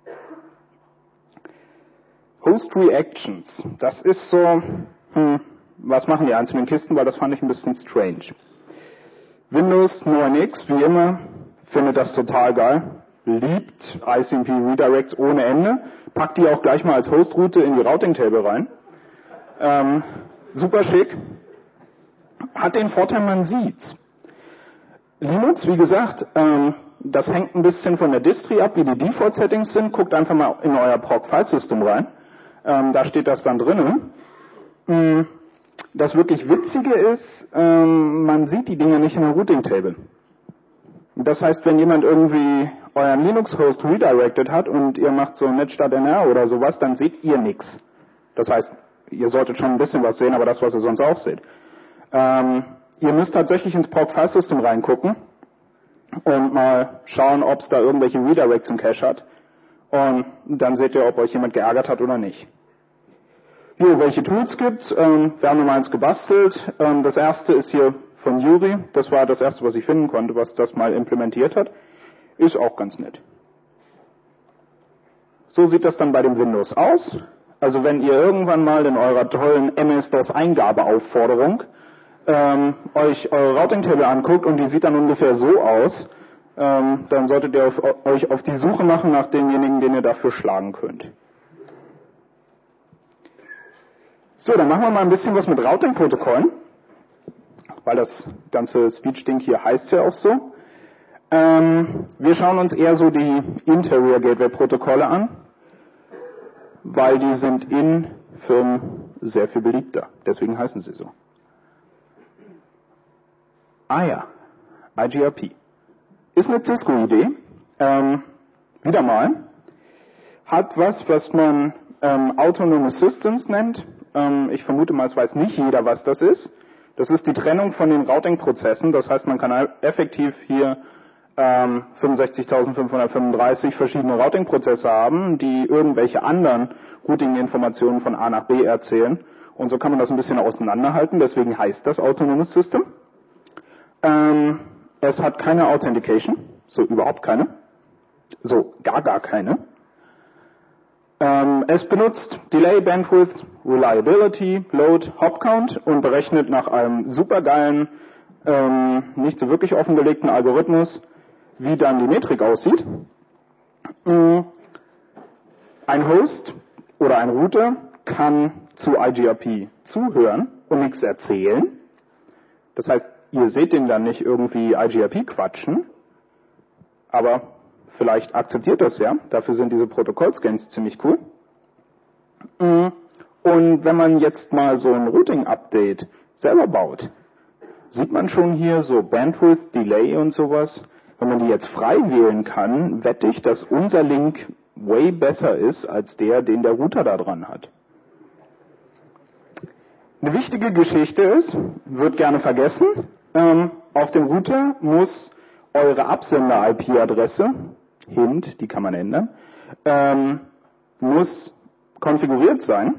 Host Reactions, das ist so, was machen die einzelnen Kisten, weil das fand ich ein bisschen strange. Windows 9X, wie immer, findet das total geil, liebt ICMP Redirects ohne Ende, packt die auch gleich mal als Host-Route in die Routing-Table rein. Super schick. Hat den Vorteil, man sieht's. Linux, wie gesagt, das hängt ein bisschen von der Distri ab, wie die Default-Settings sind. Guckt einfach mal in euer Proc-File-System rein. Da steht das dann drinnen. Das wirklich Witzige ist, man sieht die Dinge nicht in der Routing-Table. Das heißt, wenn jemand irgendwie euren Linux-Host redirected hat und ihr macht so net-stadt-nr oder sowas, dann seht ihr nichts. Das heißt, ihr solltet schon ein bisschen was sehen, aber das, was ihr sonst auch seht. Ihr müsst tatsächlich ins Proc-File-System reingucken und mal schauen, ob es da irgendwelche Redirects im Cache hat. Und dann seht ihr, ob euch jemand geärgert hat oder nicht. Jo, welche Tools gibt's? Wir haben nur eins gebastelt. Das erste ist hier von Yuri. Das war das erste, was ich finden konnte, was das mal implementiert hat. Ist auch ganz nett. So sieht das dann bei dem Windows aus. Also wenn ihr irgendwann mal in eurer tollen MS-DOS-Eingabeaufforderung euch eure Routing-Table anguckt und die sieht dann ungefähr so aus, dann solltet ihr euch auf die Suche machen nach demjenigen, den ihr dafür schlagen könnt. So, dann machen wir mal ein bisschen was mit Routing-Protokollen, weil das ganze Speech-Ding hier heißt ja auch so. Wir schauen uns eher so die Interior-Gateway-Protokolle an, weil die sind in Firmen sehr viel beliebter. Deswegen heißen sie so. Ah ja, IGRP. Ist eine Cisco-Idee. Wieder mal. Hat was man Autonome Systems nennt. Ich vermute mal, es weiß nicht jeder, was das ist. Das ist die Trennung von den Routing-Prozessen. Das heißt, man kann effektiv hier 65.535 verschiedene Routing-Prozesse haben, die irgendwelche anderen Routing-Informationen von A nach B erzählen. Und so kann man das ein bisschen auseinanderhalten. Deswegen heißt das Autonomes System. Es hat keine Authentication, so überhaupt keine, so gar keine. Es benutzt Delay, Bandwidth, Reliability, Load, Hop Count und berechnet nach einem supergeilen, nicht so wirklich offengelegten Algorithmus, wie dann die Metrik aussieht. Ein Host oder ein Router kann zu IGRP zuhören und nichts erzählen. Das heißt, ihr seht den dann nicht irgendwie IGRP quatschen, aber vielleicht akzeptiert das ja. Dafür sind diese Protokollscans ziemlich cool. Und wenn man jetzt mal so ein Routing-Update selber baut, sieht man schon hier so Bandwidth, Delay und sowas. Wenn man die jetzt frei wählen kann, wette ich, dass unser Link way besser ist als der, den der Router da dran hat. Eine wichtige Geschichte ist, wird gerne vergessen, auf dem Router muss eure Absender-IP-Adresse, Hint, die kann man ändern, muss konfiguriert sein,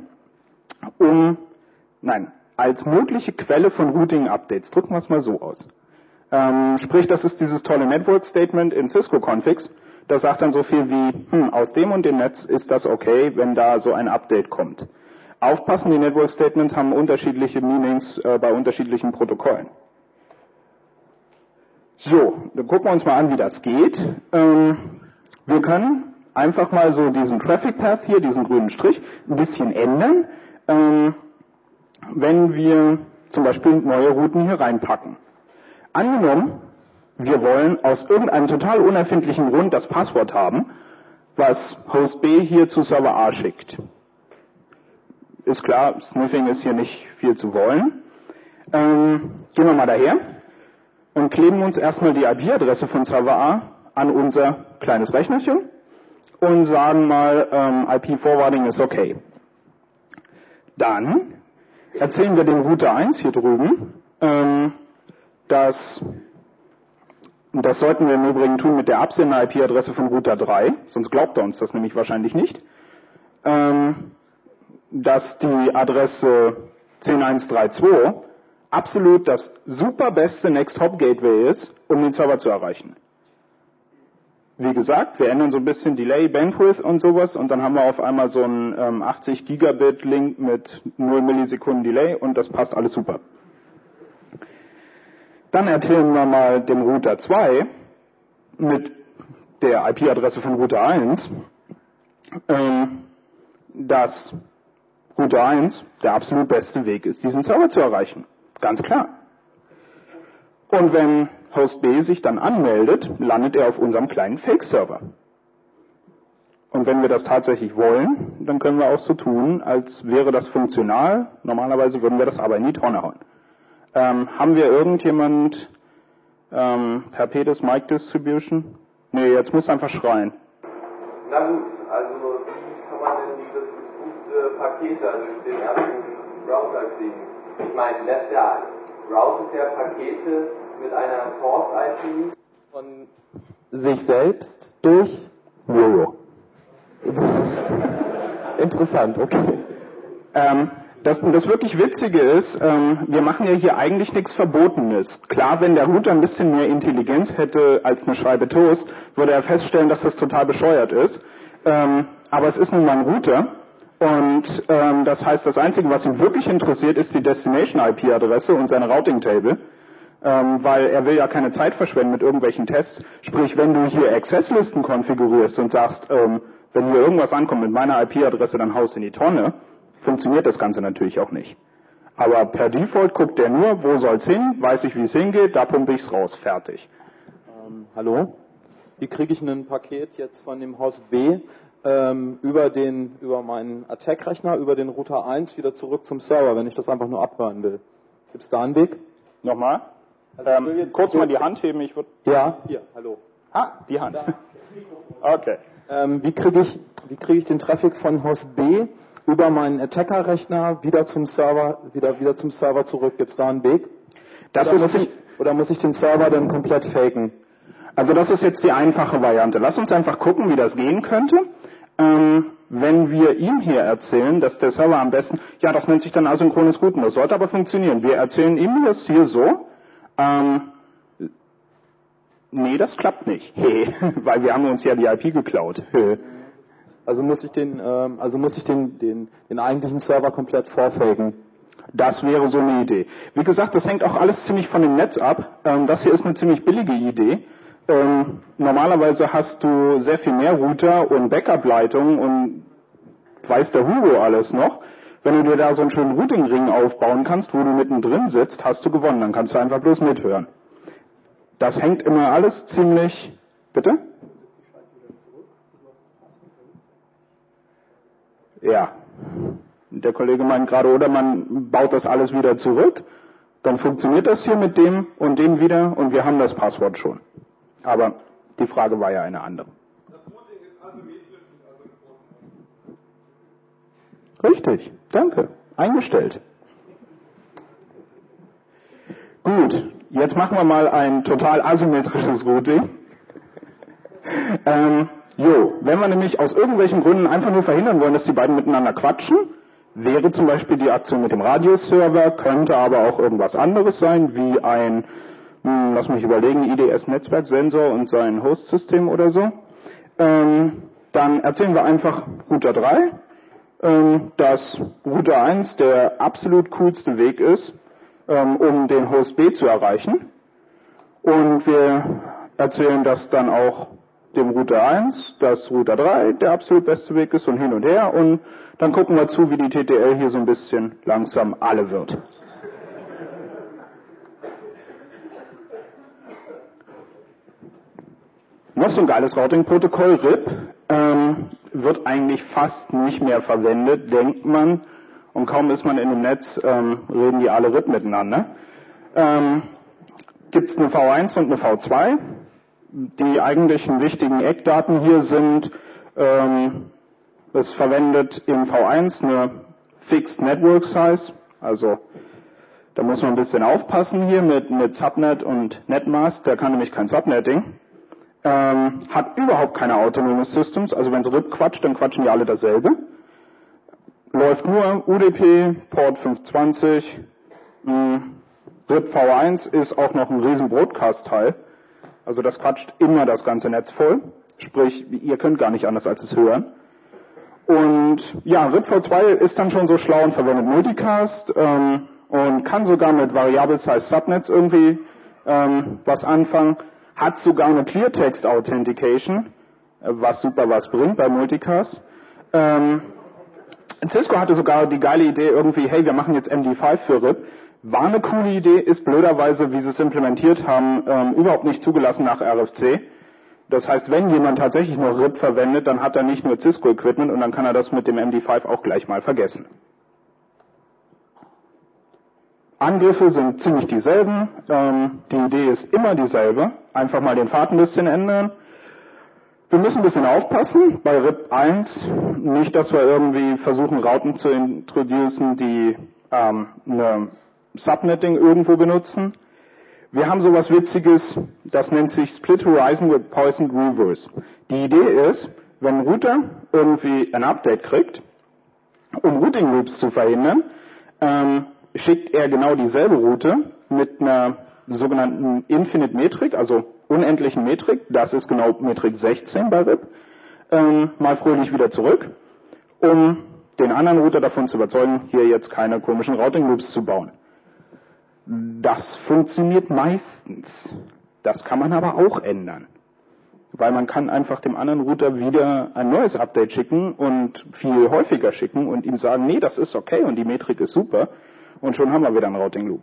als mögliche Quelle von Routing-Updates. Drücken wir es mal so aus. Sprich, das ist dieses tolle Network-Statement in Cisco-Configs. Das sagt dann so viel wie, aus dem und dem Netz ist das okay, wenn da so ein Update kommt. Aufpassen, die Network-Statements haben unterschiedliche Meanings bei unterschiedlichen Protokollen. So, dann gucken wir uns mal an, wie das geht. Wir können einfach mal so diesen Traffic Path hier, diesen grünen Strich, ein bisschen ändern, wenn wir zum Beispiel neue Routen hier reinpacken. Angenommen, wir wollen aus irgendeinem total unerfindlichen Grund das Passwort haben, was Host B hier zu Server A schickt. Ist klar, Sniffing ist hier nicht viel zu wollen. Gehen wir mal daher und kleben uns erstmal die IP-Adresse von Server A an unser kleines Rechnerchen und sagen mal, IP-Forwarding ist okay. Dann erzählen wir dem Router 1 hier drüben, das sollten wir im Übrigen tun mit der Absender-IP-Adresse von Router 3, sonst glaubt er uns das nämlich wahrscheinlich nicht, dass die Adresse 10132 absolut das super beste Next Hop Gateway ist, um den Server zu erreichen. wie gesagt, wir ändern so ein bisschen Delay, Bandwidth und sowas und dann haben wir auf einmal so einen 80 Gigabit Link mit 0 Millisekunden Delay und das passt alles super. Dann erzählen wir mal dem Router 2 mit der IP-Adresse von Router 1, dass Router 1 der absolut beste Weg ist, diesen Server zu erreichen. Ganz klar. Und wenn Host B sich dann anmeldet, landet er auf unserem kleinen Fake-Server. Und wenn wir das tatsächlich wollen, dann können wir auch so tun, als wäre das funktional. Normalerweise würden wir das aber in die Tonne hauen. Haben wir irgendjemand Perpetuous Mic Distribution? Nee, jetzt muss einfach schreien. Na gut, also wie kann man denn das gute Paket da durch den ersten Browser kriegen? Ich meine, routet der Pakete mit einer Source-IP von sich selbst durch Euro. Interessant, okay. Das wirklich Witzige ist, wir machen ja hier eigentlich nichts Verbotenes. Klar, wenn der Router ein bisschen mehr Intelligenz hätte als eine Scheibe Toast, würde er feststellen, dass das total bescheuert ist. Aber es ist nun mal ein Router und das heißt, das Einzige, was ihn wirklich interessiert, ist die Destination-IP-Adresse und seine Routing-Table, weil er will ja keine Zeit verschwenden mit irgendwelchen Tests. Sprich, wenn du hier Access-Listen konfigurierst und sagst, wenn hier irgendwas ankommt mit meiner IP-Adresse, dann haust in die Tonne, funktioniert das Ganze natürlich auch nicht. Aber per Default guckt der nur, wo soll's hin, weiß ich, wie es hingeht, da pumpe ich's raus, fertig. Hallo? Wie kriege ich ein Paket jetzt von dem Host B über meinen Attack-Rechner, über den Router 1 wieder zurück zum Server, wenn ich das einfach nur abhören will? Gibt's da einen Weg? Nochmal? Kurz mal die Hand heben, ich würde... Ja, hier, hallo. Die Hand. Okay. Wie kriege ich den Traffic von Host B über meinen Attacker-Rechner wieder zum Server zurück? Gibt's da einen Weg? Oder muss ich den Server dann komplett faken? Also das ist jetzt die einfache Variante. Lass uns einfach gucken, wie das gehen könnte. Wenn wir ihm hier erzählen, dass der Server am besten, ja, das nennt sich dann asynchrones Routen, das sollte aber funktionieren. Wir erzählen ihm das hier so, nee, das klappt nicht, weil wir haben uns ja die IP geklaut. Also muss ich den eigentlichen Server komplett vorfaken. Das wäre so eine Idee. Wie gesagt, das hängt auch alles ziemlich von dem Netz ab. Das hier ist eine ziemlich billige Idee. Normalerweise hast du sehr viel mehr Router und Backup-Leitungen und weiß der Hugo alles noch. Wenn du dir da so einen schönen Routing-Ring aufbauen kannst, wo du mittendrin sitzt, hast du gewonnen. Dann kannst du einfach bloß mithören. Das hängt immer alles ziemlich... Bitte? Ja. Der Kollege meint gerade, oder man baut das alles wieder zurück, dann funktioniert das hier mit dem und dem wieder und wir haben das Passwort schon. Aber die Frage war ja eine andere. Das Routing ist asymmetrisch und asynchron. Richtig, danke. Eingestellt. Gut, jetzt machen wir mal ein total asymmetrisches Routing. Wenn wir nämlich aus irgendwelchen Gründen einfach nur verhindern wollen, dass die beiden miteinander quatschen, wäre zum Beispiel die Aktion mit dem Radius-Server, könnte aber auch irgendwas anderes sein, wie ein, lass mich überlegen, IDS-Netzwerksensor und sein Host-System oder so. Dann erzählen wir einfach Router 3, dass Router 1 der absolut coolste Weg ist, um den Host B zu erreichen. Und wir erzählen das dann auch dem Router 1, dass Router 3 der absolut beste Weg ist und hin und her. Und dann gucken wir zu, wie die TTL hier so ein bisschen langsam alle wird. Noch so ein geiles Routing-Protokoll, RIP, wird eigentlich fast nicht mehr verwendet, denkt man. Und kaum ist man in dem Netz, reden die alle RIP miteinander. Gibt es eine V1 und eine V2. Die eigentlichen wichtigen Eckdaten hier sind, es verwendet im V1 eine Fixed Network Size, also da muss man ein bisschen aufpassen hier mit Subnet und Netmask, der kann nämlich kein Subnetting. Hat überhaupt keine Autonomous Systems, also wenn es RIP quatscht, dann quatschen die alle dasselbe. Läuft nur UDP, Port 520, RIP V1 ist auch noch ein riesen Broadcast-Teil. Also das quatscht immer das ganze Netz voll. Sprich, ihr könnt gar nicht anders als es hören. Und ja, RIP-V2 ist dann schon so schlau und verwendet Multicast und kann sogar mit Variable Size Subnets irgendwie was anfangen. Hat sogar eine Clear-Text Authentication, was super was bringt bei Multicast. Cisco hatte sogar die geile Idee irgendwie, hey, wir machen jetzt MD5 für RIP. War eine coole Idee, ist blöderweise, wie sie es implementiert haben, überhaupt nicht zugelassen nach RFC. Das heißt, wenn jemand tatsächlich nur RIP verwendet, dann hat er nicht nur Cisco-Equipment und dann kann er das mit dem MD5 auch gleich mal vergessen. Angriffe sind ziemlich dieselben. Die Idee ist immer dieselbe. Einfach mal den Pfad ein bisschen ändern. Wir müssen ein bisschen aufpassen bei RIP 1. Nicht, dass wir irgendwie versuchen, Routen zu introducen, die eine Subnetting irgendwo benutzen. Wir haben sowas Witziges, das nennt sich Split Horizon with Poisoned Reverse. Die Idee ist, wenn ein Router irgendwie ein Update kriegt, um Routing Loops zu verhindern, schickt er genau dieselbe Route mit einer sogenannten Infinite Metrik, also unendlichen Metrik, das ist genau Metrik 16 bei RIP, mal fröhlich wieder zurück, um den anderen Router davon zu überzeugen, hier jetzt keine komischen Routing Loops zu bauen. Das funktioniert meistens. Das kann man aber auch ändern. Weil man kann einfach dem anderen Router wieder ein neues Update schicken und viel häufiger schicken und ihm sagen, nee, das ist okay und die Metrik ist super. Und schon haben wir wieder einen Routing Loop.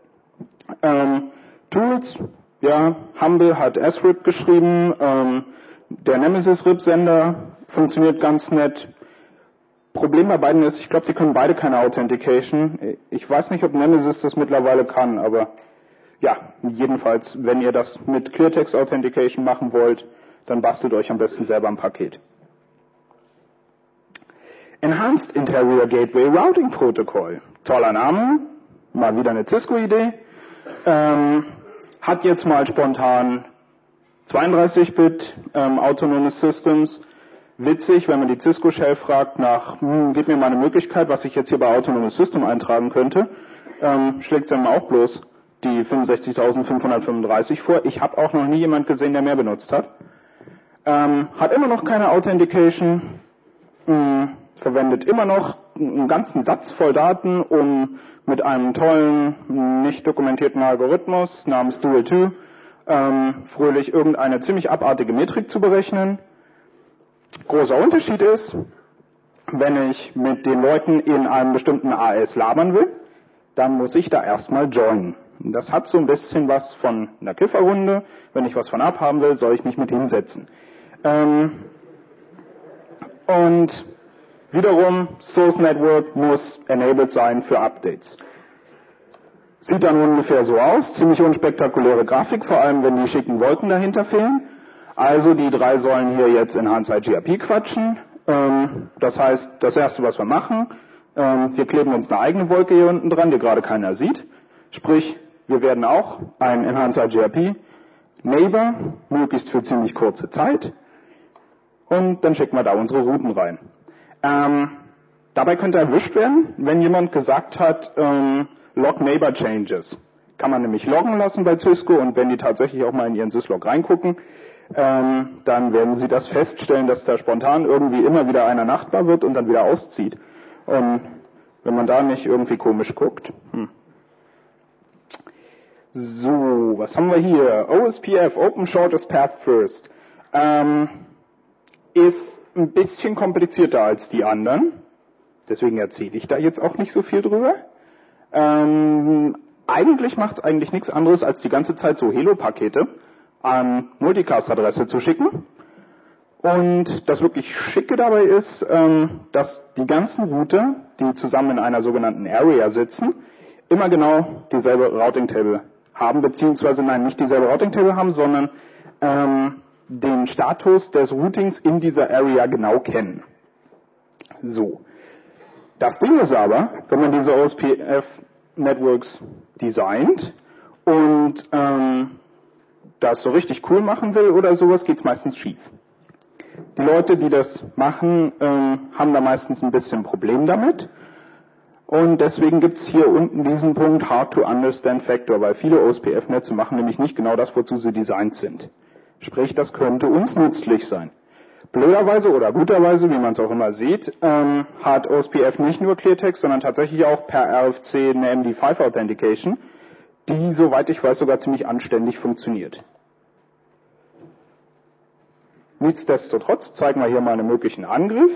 Tools, ja, Humble hat sRIP geschrieben. Der Nemesis RIP-Sender funktioniert ganz nett. Problem bei beiden ist, ich glaube, die können beide keine Authentication. Ich weiß nicht, ob Nemesis das mittlerweile kann, aber ja, jedenfalls, wenn ihr das mit ClearText Authentication machen wollt, dann bastelt euch am besten selber ein Paket. Enhanced Interior Gateway Routing Protocol. Toller Name, mal wieder eine Cisco-Idee. Hat jetzt mal spontan 32-Bit autonome Systems. Witzig, wenn man die Cisco-Shell fragt nach, gib mir mal eine Möglichkeit, was ich jetzt hier bei Autonomous System eintragen könnte, schlägt sie dann auch bloß die 65.535 vor. Ich habe auch noch nie jemand gesehen, der mehr benutzt hat. Hat immer noch keine Authentication, verwendet immer noch einen ganzen Satz voll Daten, um mit einem tollen, nicht dokumentierten Algorithmus namens Dual2 fröhlich irgendeine ziemlich abartige Metrik zu berechnen. Großer Unterschied ist, wenn ich mit den Leuten in einem bestimmten AS labern will, dann muss ich da erstmal joinen. Das hat so ein bisschen was von einer Kifferrunde. Wenn ich was von abhaben will, soll ich mich mit hinsetzen. Und wiederum, Source Network muss enabled sein für Updates. Sieht dann ungefähr so aus, ziemlich unspektakuläre Grafik, vor allem wenn die schicken Wolken dahinter fehlen. Also die drei sollen hier jetzt in HANS-IGRP quatschen. Das heißt, das Erste, was wir machen, wir kleben uns eine eigene Wolke hier unten dran, die gerade keiner sieht. Sprich, wir werden auch ein Enhanced IGRP Neighbor, möglichst für ziemlich kurze Zeit. Und dann schicken wir da unsere Routen rein. Dabei könnte erwischt werden, wenn jemand gesagt hat, Log Neighbor Changes. Kann man nämlich loggen lassen bei Cisco und wenn die tatsächlich auch mal in ihren Syslog reingucken, dann werden sie das feststellen, dass da spontan irgendwie immer wieder einer Nachbar wird und dann wieder auszieht. Und wenn man da nicht irgendwie komisch guckt. So, was haben wir hier? OSPF, Open Shortest Path First. Ist ein bisschen komplizierter als die anderen. Deswegen erzähle ich da jetzt auch nicht so viel drüber. Eigentlich macht es eigentlich nichts anderes, als die ganze Zeit so Hello-Pakete an Multicast-Adresse zu schicken. Und das wirklich Schicke dabei ist, dass die ganzen Router, die zusammen in einer sogenannten Area sitzen, immer genau dieselbe Routing-Table haben, beziehungsweise nein, nicht dieselbe Routing-Table haben, sondern den Status des Routings in dieser Area genau kennen. So. Das Ding ist aber, wenn man diese OSPF-Networks designt und das so richtig cool machen will oder sowas, geht's meistens schief. Die Leute, die das machen, haben da meistens ein bisschen Problem damit. Und deswegen gibt's hier unten diesen Punkt Hard to Understand Factor, weil viele OSPF-Netze machen nämlich nicht genau das, wozu sie designt sind. Sprich, das könnte uns nützlich sein. Blöderweise oder guterweise, wie man es auch immer sieht, hat OSPF nicht nur Cleartext, sondern tatsächlich auch per RFC eine MD5 Authentication, die, soweit ich weiß, sogar ziemlich anständig funktioniert. Nichtsdestotrotz zeigen wir hier mal einen möglichen Angriff.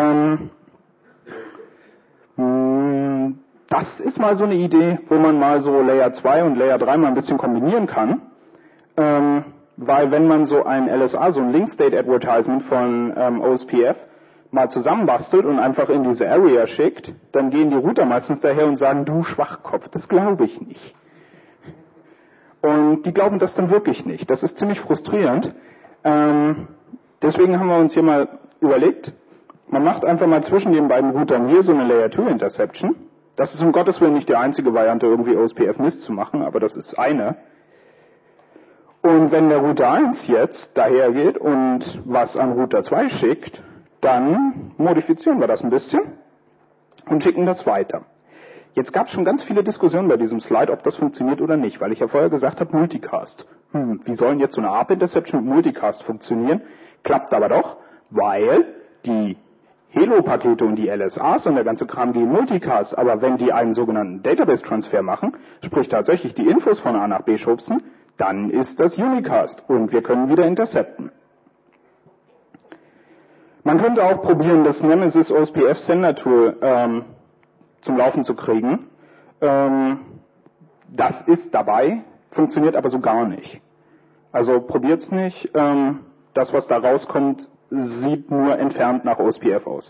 Das ist mal so eine Idee, wo man mal so Layer 2 und Layer 3 mal ein bisschen kombinieren kann. Weil wenn man so ein LSA, so ein Link State Advertisement von OSPF mal zusammenbastelt und einfach in diese Area schickt, dann gehen die Router meistens daher und sagen, du Schwachkopf, das glaube ich nicht. Und die glauben das dann wirklich nicht. Das ist ziemlich frustrierend. Deswegen haben wir uns hier mal überlegt, man macht einfach mal zwischen den beiden Routern hier so eine Layer 2 Interception. Das ist um Gottes Willen nicht die einzige Variante, irgendwie OSPF Mist zu machen, aber das ist eine. Und wenn der Router 1 jetzt dahergeht und was an Router 2 schickt, dann modifizieren wir das ein bisschen und schicken das weiter. Jetzt gab es schon ganz viele Diskussionen bei diesem Slide, ob das funktioniert oder nicht, weil ich ja vorher gesagt habe, Multicast. Wie sollen jetzt so eine ARP-Interception mit Multicast funktionieren? Klappt aber doch, weil die Helo-Pakete und die LSAs und der ganze Kram gehen Multicast, aber wenn die einen sogenannten Database-Transfer machen, sprich tatsächlich die Infos von A nach B schubsen, dann ist das Unicast und wir können wieder intercepten. Man könnte auch probieren, das Nemesis OSPF Sender Tool zum Laufen zu kriegen. Das ist dabei, funktioniert aber so gar nicht. Also probiert's nicht. Das, was da rauskommt, sieht nur entfernt nach OSPF aus.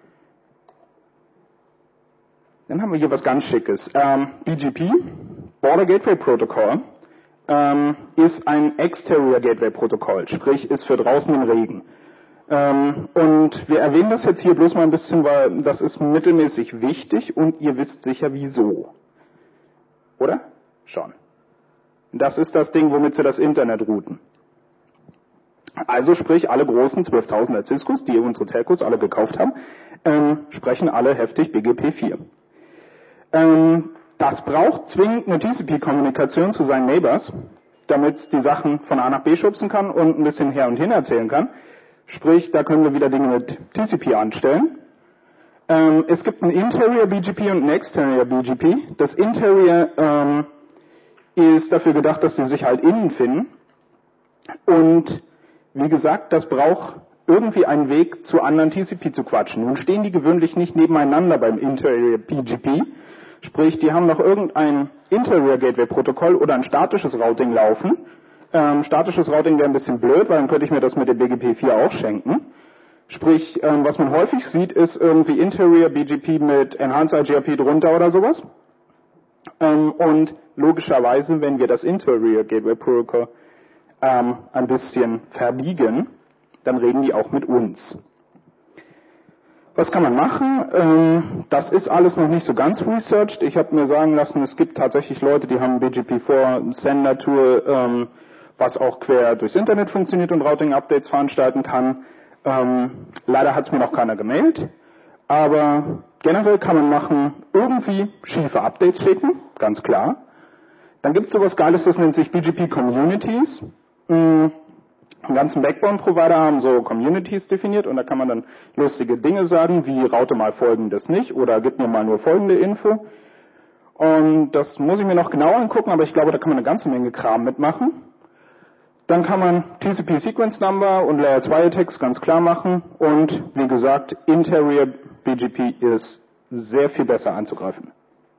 Dann haben wir hier was ganz Schickes. BGP, Border Gateway Protocol, ist ein Exterior Gateway Protokoll, sprich ist für draußen im Regen. Und wir erwähnen das jetzt hier bloß mal ein bisschen, weil das ist mittelmäßig wichtig und ihr wisst sicher wieso. Oder? Schon. Das ist das Ding, womit sie das Internet routen. Also sprich, alle großen 12.000er Ciscos, die unsere Telcos alle gekauft haben, sprechen alle heftig BGP4. Das braucht zwingend eine TCP-Kommunikation zu seinen Neighbors, damit es die Sachen von A nach B schubsen kann und ein bisschen her und hin erzählen kann. Sprich, da können wir wieder Dinge mit TCP anstellen. Es gibt ein Interior BGP und ein Exterior BGP. Das Interior ist dafür gedacht, dass sie sich halt innen finden. Und wie gesagt, das braucht irgendwie einen Weg, zu anderen TCP zu quatschen. Nun stehen die gewöhnlich nicht nebeneinander beim Interior BGP. Sprich, die haben noch irgendein Interior Gateway Protokoll oder ein statisches Routing laufen. Statisches Routing wäre ein bisschen blöd, weil dann könnte ich mir das mit der BGP4 auch schenken. Sprich, was man häufig sieht, ist irgendwie Interior BGP mit Enhanced IGRP drunter oder sowas. Und logischerweise, wenn wir das Interior Gateway Protocol ein bisschen verbiegen, dann reden die auch mit uns. Was kann man machen? Das ist alles noch nicht so ganz researched. Ich habe mir sagen lassen, es gibt tatsächlich Leute, die haben BGP4 Sender Tool, was auch quer durchs Internet funktioniert und Routing-Updates veranstalten kann. Leider hat es mir noch keiner gemeldet. Aber generell kann man machen, irgendwie schiefe Updates schicken, ganz klar. Dann gibt es sowas Geiles, das nennt sich BGP Communities. Die ganzen Backbone-Provider haben so Communities definiert und da kann man dann lustige Dinge sagen, wie route mal Folgendes nicht oder gib mir mal nur folgende Info. Und das muss ich mir noch genauer angucken, aber ich glaube, da kann man eine ganze Menge Kram mitmachen. Dann kann man TCP Sequence Number und Layer 2 Attacks ganz klar machen und wie gesagt, Interior BGP ist sehr viel besser anzugreifen.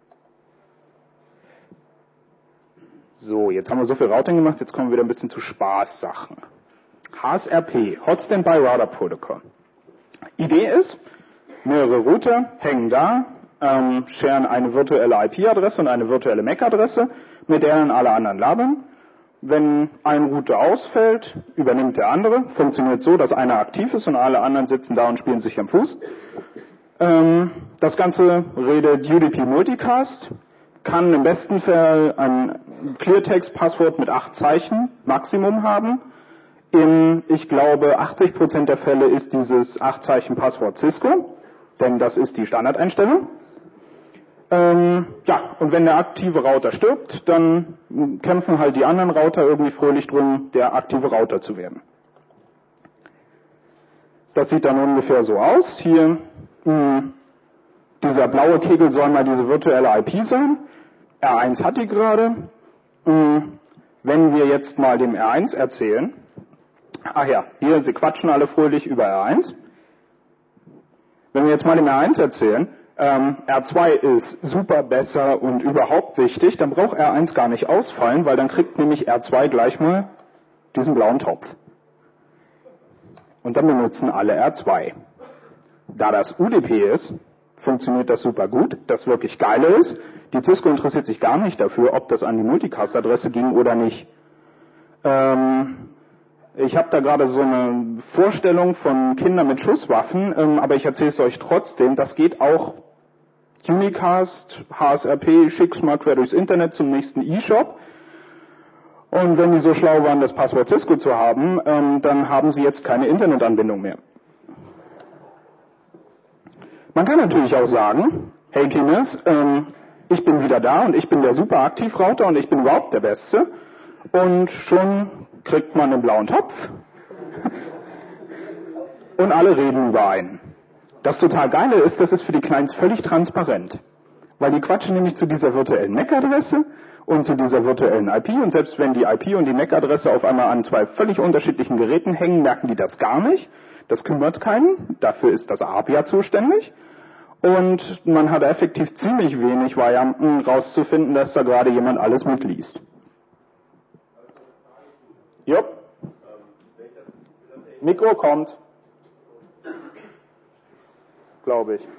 So, jetzt haben wir so viel Routing gemacht, jetzt kommen wir wieder ein bisschen zu Spaßsachen. HSRP, Hot Standby Router Protocol. Idee ist, mehrere Router hängen da, sharen eine virtuelle IP-Adresse und eine virtuelle MAC-Adresse, mit der dann alle anderen labern. Wenn ein Router ausfällt, übernimmt der andere. Funktioniert so, dass einer aktiv ist und alle anderen sitzen da und spielen sich am Fuß. Das Ganze redet UDP Multicast, kann im besten Fall ein Cleartext-Passwort mit 8 Zeichen Maximum haben. In, ich glaube, 80% der Fälle ist dieses 8 Zeichen Passwort Cisco, denn das ist die Standardeinstellung. Ja, und wenn der aktive Router stirbt, dann kämpfen halt die anderen Router irgendwie fröhlich drum, der aktive Router zu werden. Das sieht dann ungefähr so aus. Hier, dieser blaue Kegel soll mal diese virtuelle IP sein. R1 hat die gerade. Wenn wir jetzt mal dem R1 erzählen, ach ja, hier, sie quatschen alle fröhlich über R1. Wenn wir jetzt mal dem R1 erzählen, R2 ist super besser und überhaupt wichtig, dann braucht R1 gar nicht ausfallen, weil dann kriegt nämlich R2 gleich mal diesen blauen Topf. Und dann benutzen alle R2. Da das UDP ist, funktioniert das super gut. Das wirklich Geile ist, die Cisco interessiert sich gar nicht dafür, ob das an die Multicast-Adresse ging oder nicht. Ich habe da gerade so eine Vorstellung von Kindern mit Schusswaffen, aber ich erzähle es euch trotzdem, das geht auch Unicast, HSRP, schick's mal quer durchs Internet zum nächsten E-Shop. Und wenn die so schlau waren, das Passwort Cisco zu haben, dann haben sie jetzt keine Internetanbindung mehr. Man kann natürlich auch sagen, hey Kinders, ich bin wieder da und ich bin der super Aktivrouter und ich bin überhaupt der Beste. Und schon kriegt man einen blauen Topf und alle reden über einen. Das total Geile ist, das ist für die Clients völlig transparent. Weil die quatschen nämlich zu dieser virtuellen MAC-Adresse und zu dieser virtuellen IP und selbst wenn die IP und die MAC-Adresse auf einmal an zwei völlig unterschiedlichen Geräten hängen, merken die das gar nicht. Das kümmert keinen. Dafür ist das API zuständig. Und man hat effektiv ziemlich wenig Varianten rauszufinden, dass da gerade jemand alles mitliest. Jupp. Mikro kommt. Glaube ich.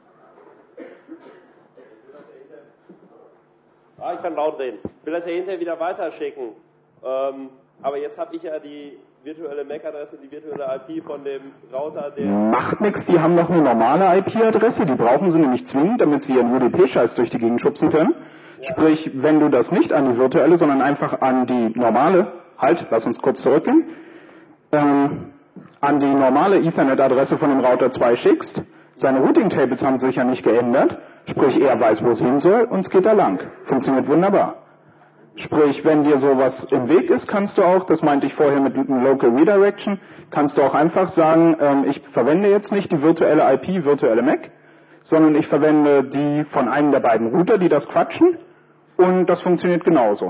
Ich kann laut reden. Ich will das ja hinterher wieder weiterschicken. Aber jetzt habe ich ja die virtuelle MAC-Adresse, die virtuelle IP von dem Router, der... Macht nichts, die haben noch eine normale IP-Adresse, die brauchen sie nämlich zwingend, damit sie ihren UDP-Scheiß durch die Gegend schubsen können. Ja. Sprich, wenn du das nicht an die virtuelle, sondern einfach an die normale, lass uns kurz zurückgehen, an die normale Ethernet-Adresse von dem Router 2 schickst, seine Routing-Tables haben sich ja nicht geändert, sprich, er weiß, wo es hin soll und es geht da lang. Funktioniert wunderbar. Sprich, wenn dir sowas im Weg ist, kannst du auch, das meinte ich vorher mit Local Redirection, kannst du auch einfach sagen, ich verwende jetzt nicht die virtuelle IP, virtuelle MAC, sondern ich verwende die von einem der beiden Router, die das quatschen, und das funktioniert genauso.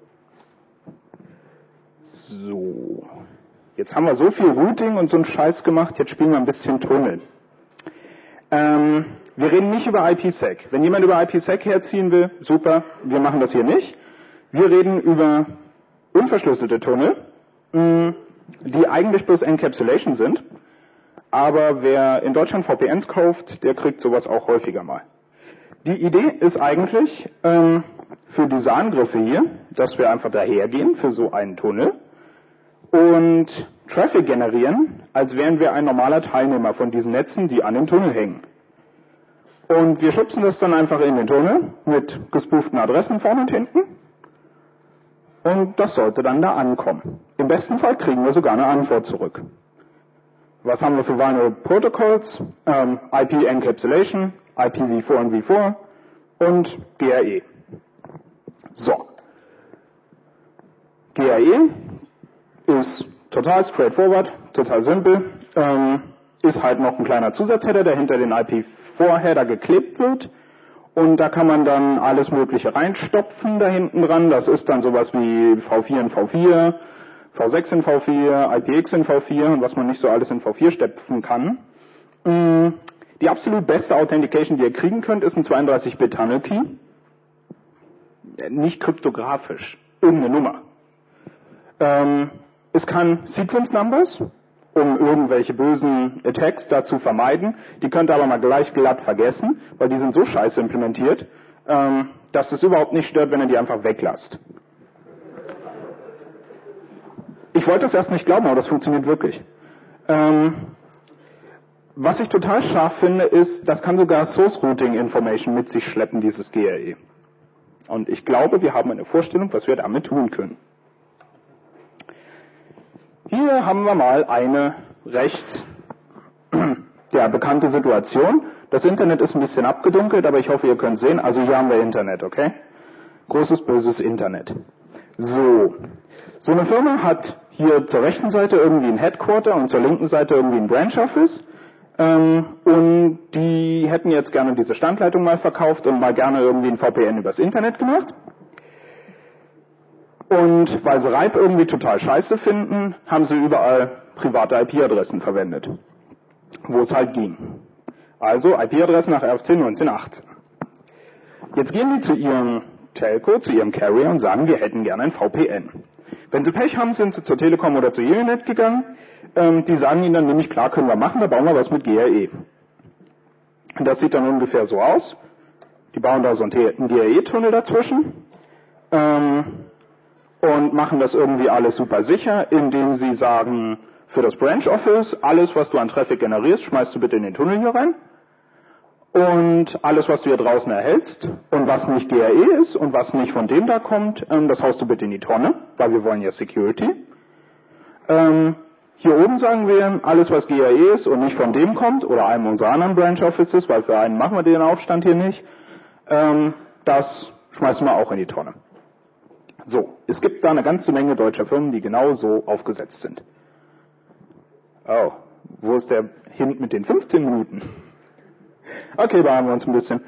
So, jetzt haben wir so viel Routing und so einen Scheiß gemacht, jetzt spielen wir ein bisschen Tunnel. Wir reden nicht über IPsec. Wenn jemand über IPsec herziehen will, super, wir machen das hier nicht. Wir reden über unverschlüsselte Tunnel, die eigentlich bloß Encapsulation sind, aber wer in Deutschland VPNs kauft, der kriegt sowas auch häufiger mal. Die Idee ist eigentlich für diese Angriffe hier, dass wir einfach dahergehen für so einen Tunnel und Traffic generieren, als wären wir ein normaler Teilnehmer von diesen Netzen, die an dem Tunnel hängen. Und wir schubsen das dann einfach in den Tunnel mit gespooften Adressen vorne und hinten. Und das sollte dann da ankommen. Im besten Fall kriegen wir sogar eine Antwort zurück. Was haben wir für Vulnerable Protocols? IP Encapsulation, IPv4 und v4 und GRE. So. GRE ist total straightforward, total simpel, ist halt noch ein kleiner Zusatzheader, der hinter den IPv4-Header geklebt wird. Und da kann man dann alles Mögliche reinstopfen da hinten dran. Das ist dann sowas wie V4 in V4, V6 in V4, IPX in V4 und was man nicht so alles in V4 stopfen kann. Die absolut beste Authentication, die ihr kriegen könnt, ist ein 32-Bit Tunnel Key. Nicht kryptografisch. Irgendeine Nummer. Es kann Sequence Numbers, um irgendwelche bösen Attacks da zu vermeiden. Die könnt ihr aber mal gleich glatt vergessen, weil die sind so scheiße implementiert, dass es überhaupt nicht stört, wenn ihr die einfach weglasst. Ich wollte das erst nicht glauben, aber das funktioniert wirklich. Was ich total scharf finde, ist, das kann sogar Source Routing Information mit sich schleppen, dieses GRE. Und ich glaube, wir haben eine Vorstellung, was wir damit tun können. Hier haben wir mal eine recht bekannte Situation. Das Internet ist ein bisschen abgedunkelt, aber ich hoffe, ihr könnt sehen. Also hier haben wir Internet, okay? Großes, böses Internet. So eine Firma hat hier zur rechten Seite irgendwie ein Headquarter und zur linken Seite irgendwie ein Branch Office. Und die hätten jetzt gerne diese Standleitung mal verkauft und mal gerne irgendwie ein VPN übers Internet gemacht. Und weil sie RIPE irgendwie total scheiße finden, haben sie überall private IP-Adressen verwendet, wo es halt ging. Also IP-Adressen nach RFC 1918. Jetzt gehen die zu ihrem Telco, zu ihrem Carrier und sagen, wir hätten gerne ein VPN. Wenn sie Pech haben, sind sie zur Telekom oder zur Unet gegangen. Die sagen ihnen dann nämlich, klar, können wir machen, da bauen wir was mit GRE. Das sieht dann ungefähr so aus. Die bauen da so einen GRE-Tunnel dazwischen und machen das irgendwie alles super sicher, indem sie sagen, für das Branch Office, alles, was du an Traffic generierst, schmeißt du bitte in den Tunnel hier rein. Und alles, was du hier draußen erhältst und was nicht GRE ist und was nicht von dem da kommt, das haust du bitte in die Tonne, weil wir wollen ja Security. Hier oben sagen wir, alles was GRE ist und nicht von dem kommt oder einem unserer anderen Branch Offices, weil für einen machen wir den Aufstand hier nicht, das schmeißen wir auch in die Tonne. So, es gibt da eine ganze Menge deutscher Firmen, die genau so aufgesetzt sind. Oh, wo ist der Hint mit den 15 Minuten? Okay, beeilen wir uns ein bisschen.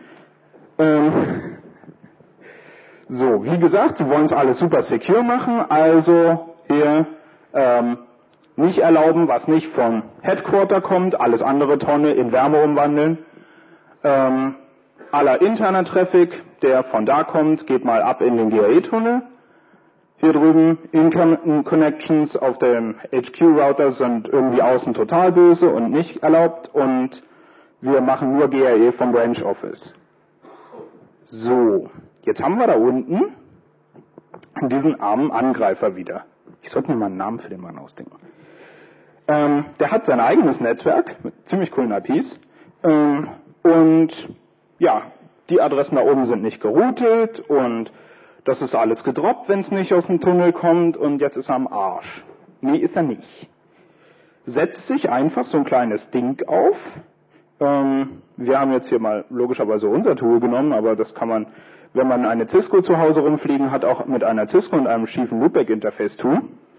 So, wie gesagt, sie wollen es alles super secure machen, also hier nicht erlauben, was nicht vom Headquarter kommt, alles andere Tonne in Wärme umwandeln. Aller interner Traffic, der von da kommt, geht mal ab in den GRE-Tunnel. Hier drüben Incoming Connections auf dem HQ-Router sind irgendwie außen total böse und nicht erlaubt und wir machen nur GRE vom Branch Office. So, jetzt haben wir da unten diesen armen Angreifer wieder. Ich sollte mir mal einen Namen für den Mann ausdenken. Der hat sein eigenes Netzwerk mit ziemlich coolen IPs und ja, die Adressen da oben sind nicht geroutet und das ist alles gedroppt, wenn es nicht aus dem Tunnel kommt und jetzt ist er am Arsch. Nee, ist er nicht. Setzt sich einfach so ein kleines Ding auf. Wir haben jetzt hier mal logischerweise unser Tool genommen, aber das kann man, wenn man eine Cisco zu Hause rumfliegen hat, auch mit einer Cisco und einem schiefen Loopback-Interface tun.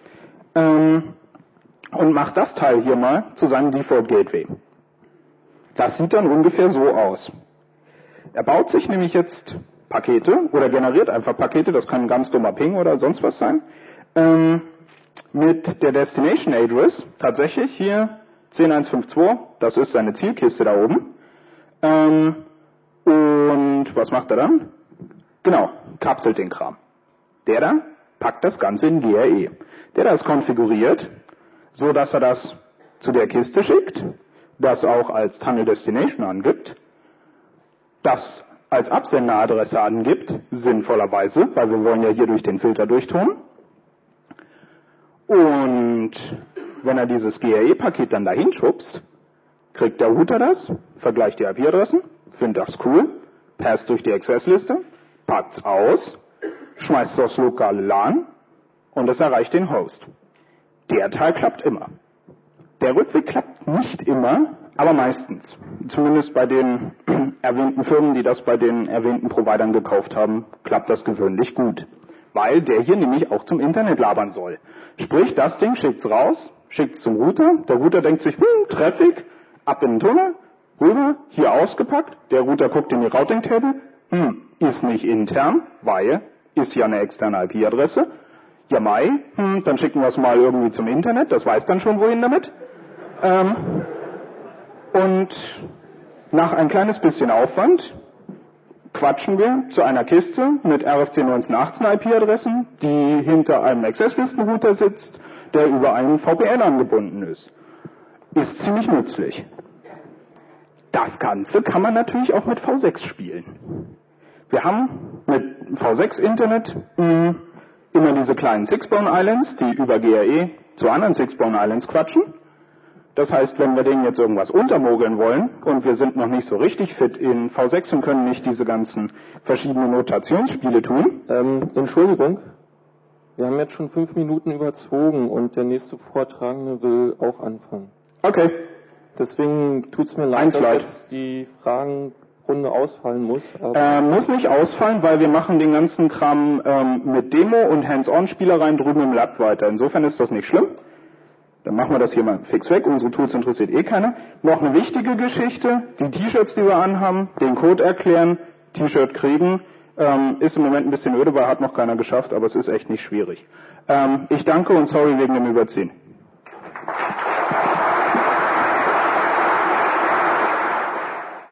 Und macht das Teil hier mal zu seinem Default Gateway. Das sieht dann ungefähr so aus. Er baut sich nämlich jetzt Pakete oder generiert einfach Pakete, das kann ein ganz dummer Ping oder sonst was sein, mit der Destination Address, tatsächlich hier 10152, das ist seine Zielkiste da oben. Und was macht er dann? Genau, kapselt den Kram. Der da packt das Ganze in GRE. Der da ist konfiguriert, so dass er das zu der Kiste schickt, das auch als Tunnel Destination angibt, das als Absenderadresse angibt, sinnvollerweise, weil wir wollen ja hier durch den Filter durchtun. Und wenn er dieses GRE-Paket dann dahin schubst, kriegt der Router das, vergleicht die IP-Adressen, findet das cool, passt durch die Access-Liste, packt's aus, schmeißt es aufs lokale LAN und es erreicht den Host. Der Teil klappt immer. Der Rückweg klappt nicht immer, aber meistens. Zumindest bei den erwähnten Firmen, die das bei den erwähnten Providern gekauft haben, klappt das gewöhnlich gut. Weil der hier nämlich auch zum Internet labern soll. Sprich, das Ding schickt's raus, schickt's zum Router, der Router denkt sich, Traffic, ab in den Tunnel, rüber, hier ausgepackt, der Router guckt in die Routing-Table, ist nicht intern, weil, ist ja eine externe IP-Adresse, ja Mai, dann schicken wir es mal irgendwie zum Internet, das weiß dann schon wohin damit. Und nach ein kleines bisschen Aufwand quatschen wir zu einer Kiste mit RFC 1918 IP-Adressen, die hinter einem Access-Listen-Router sitzt, der über einen VPN angebunden ist. Ist ziemlich nützlich. Das Ganze kann man natürlich auch mit V6 spielen. Wir haben mit V6 Internet immer diese kleinen Sixbone Islands, die über GRE zu anderen Sixbone Islands quatschen. Das heißt, wenn wir denen jetzt irgendwas untermogeln wollen und wir sind noch nicht so richtig fit in V6 und können nicht diese ganzen verschiedenen Notationsspiele tun. Entschuldigung, wir haben jetzt schon 5 Minuten überzogen und der nächste Vortragende will auch anfangen. Okay, Deswegen tut's mir leid, dass jetzt die Fragenrunde ausfallen muss. Muss nicht ausfallen, weil wir machen den ganzen Kram mit Demo und Hands-on-Spielereien drüben im Lab weiter. Insofern ist das nicht schlimm. Dann machen wir das hier mal fix weg. Unsere Tools interessiert eh keiner. Noch eine wichtige Geschichte. Die T-Shirts, die wir anhaben, den Code erklären, T-Shirt kriegen. Ist im Moment ein bisschen öde, weil hat noch keiner geschafft, aber es ist echt nicht schwierig. Ich danke und sorry wegen dem Überziehen.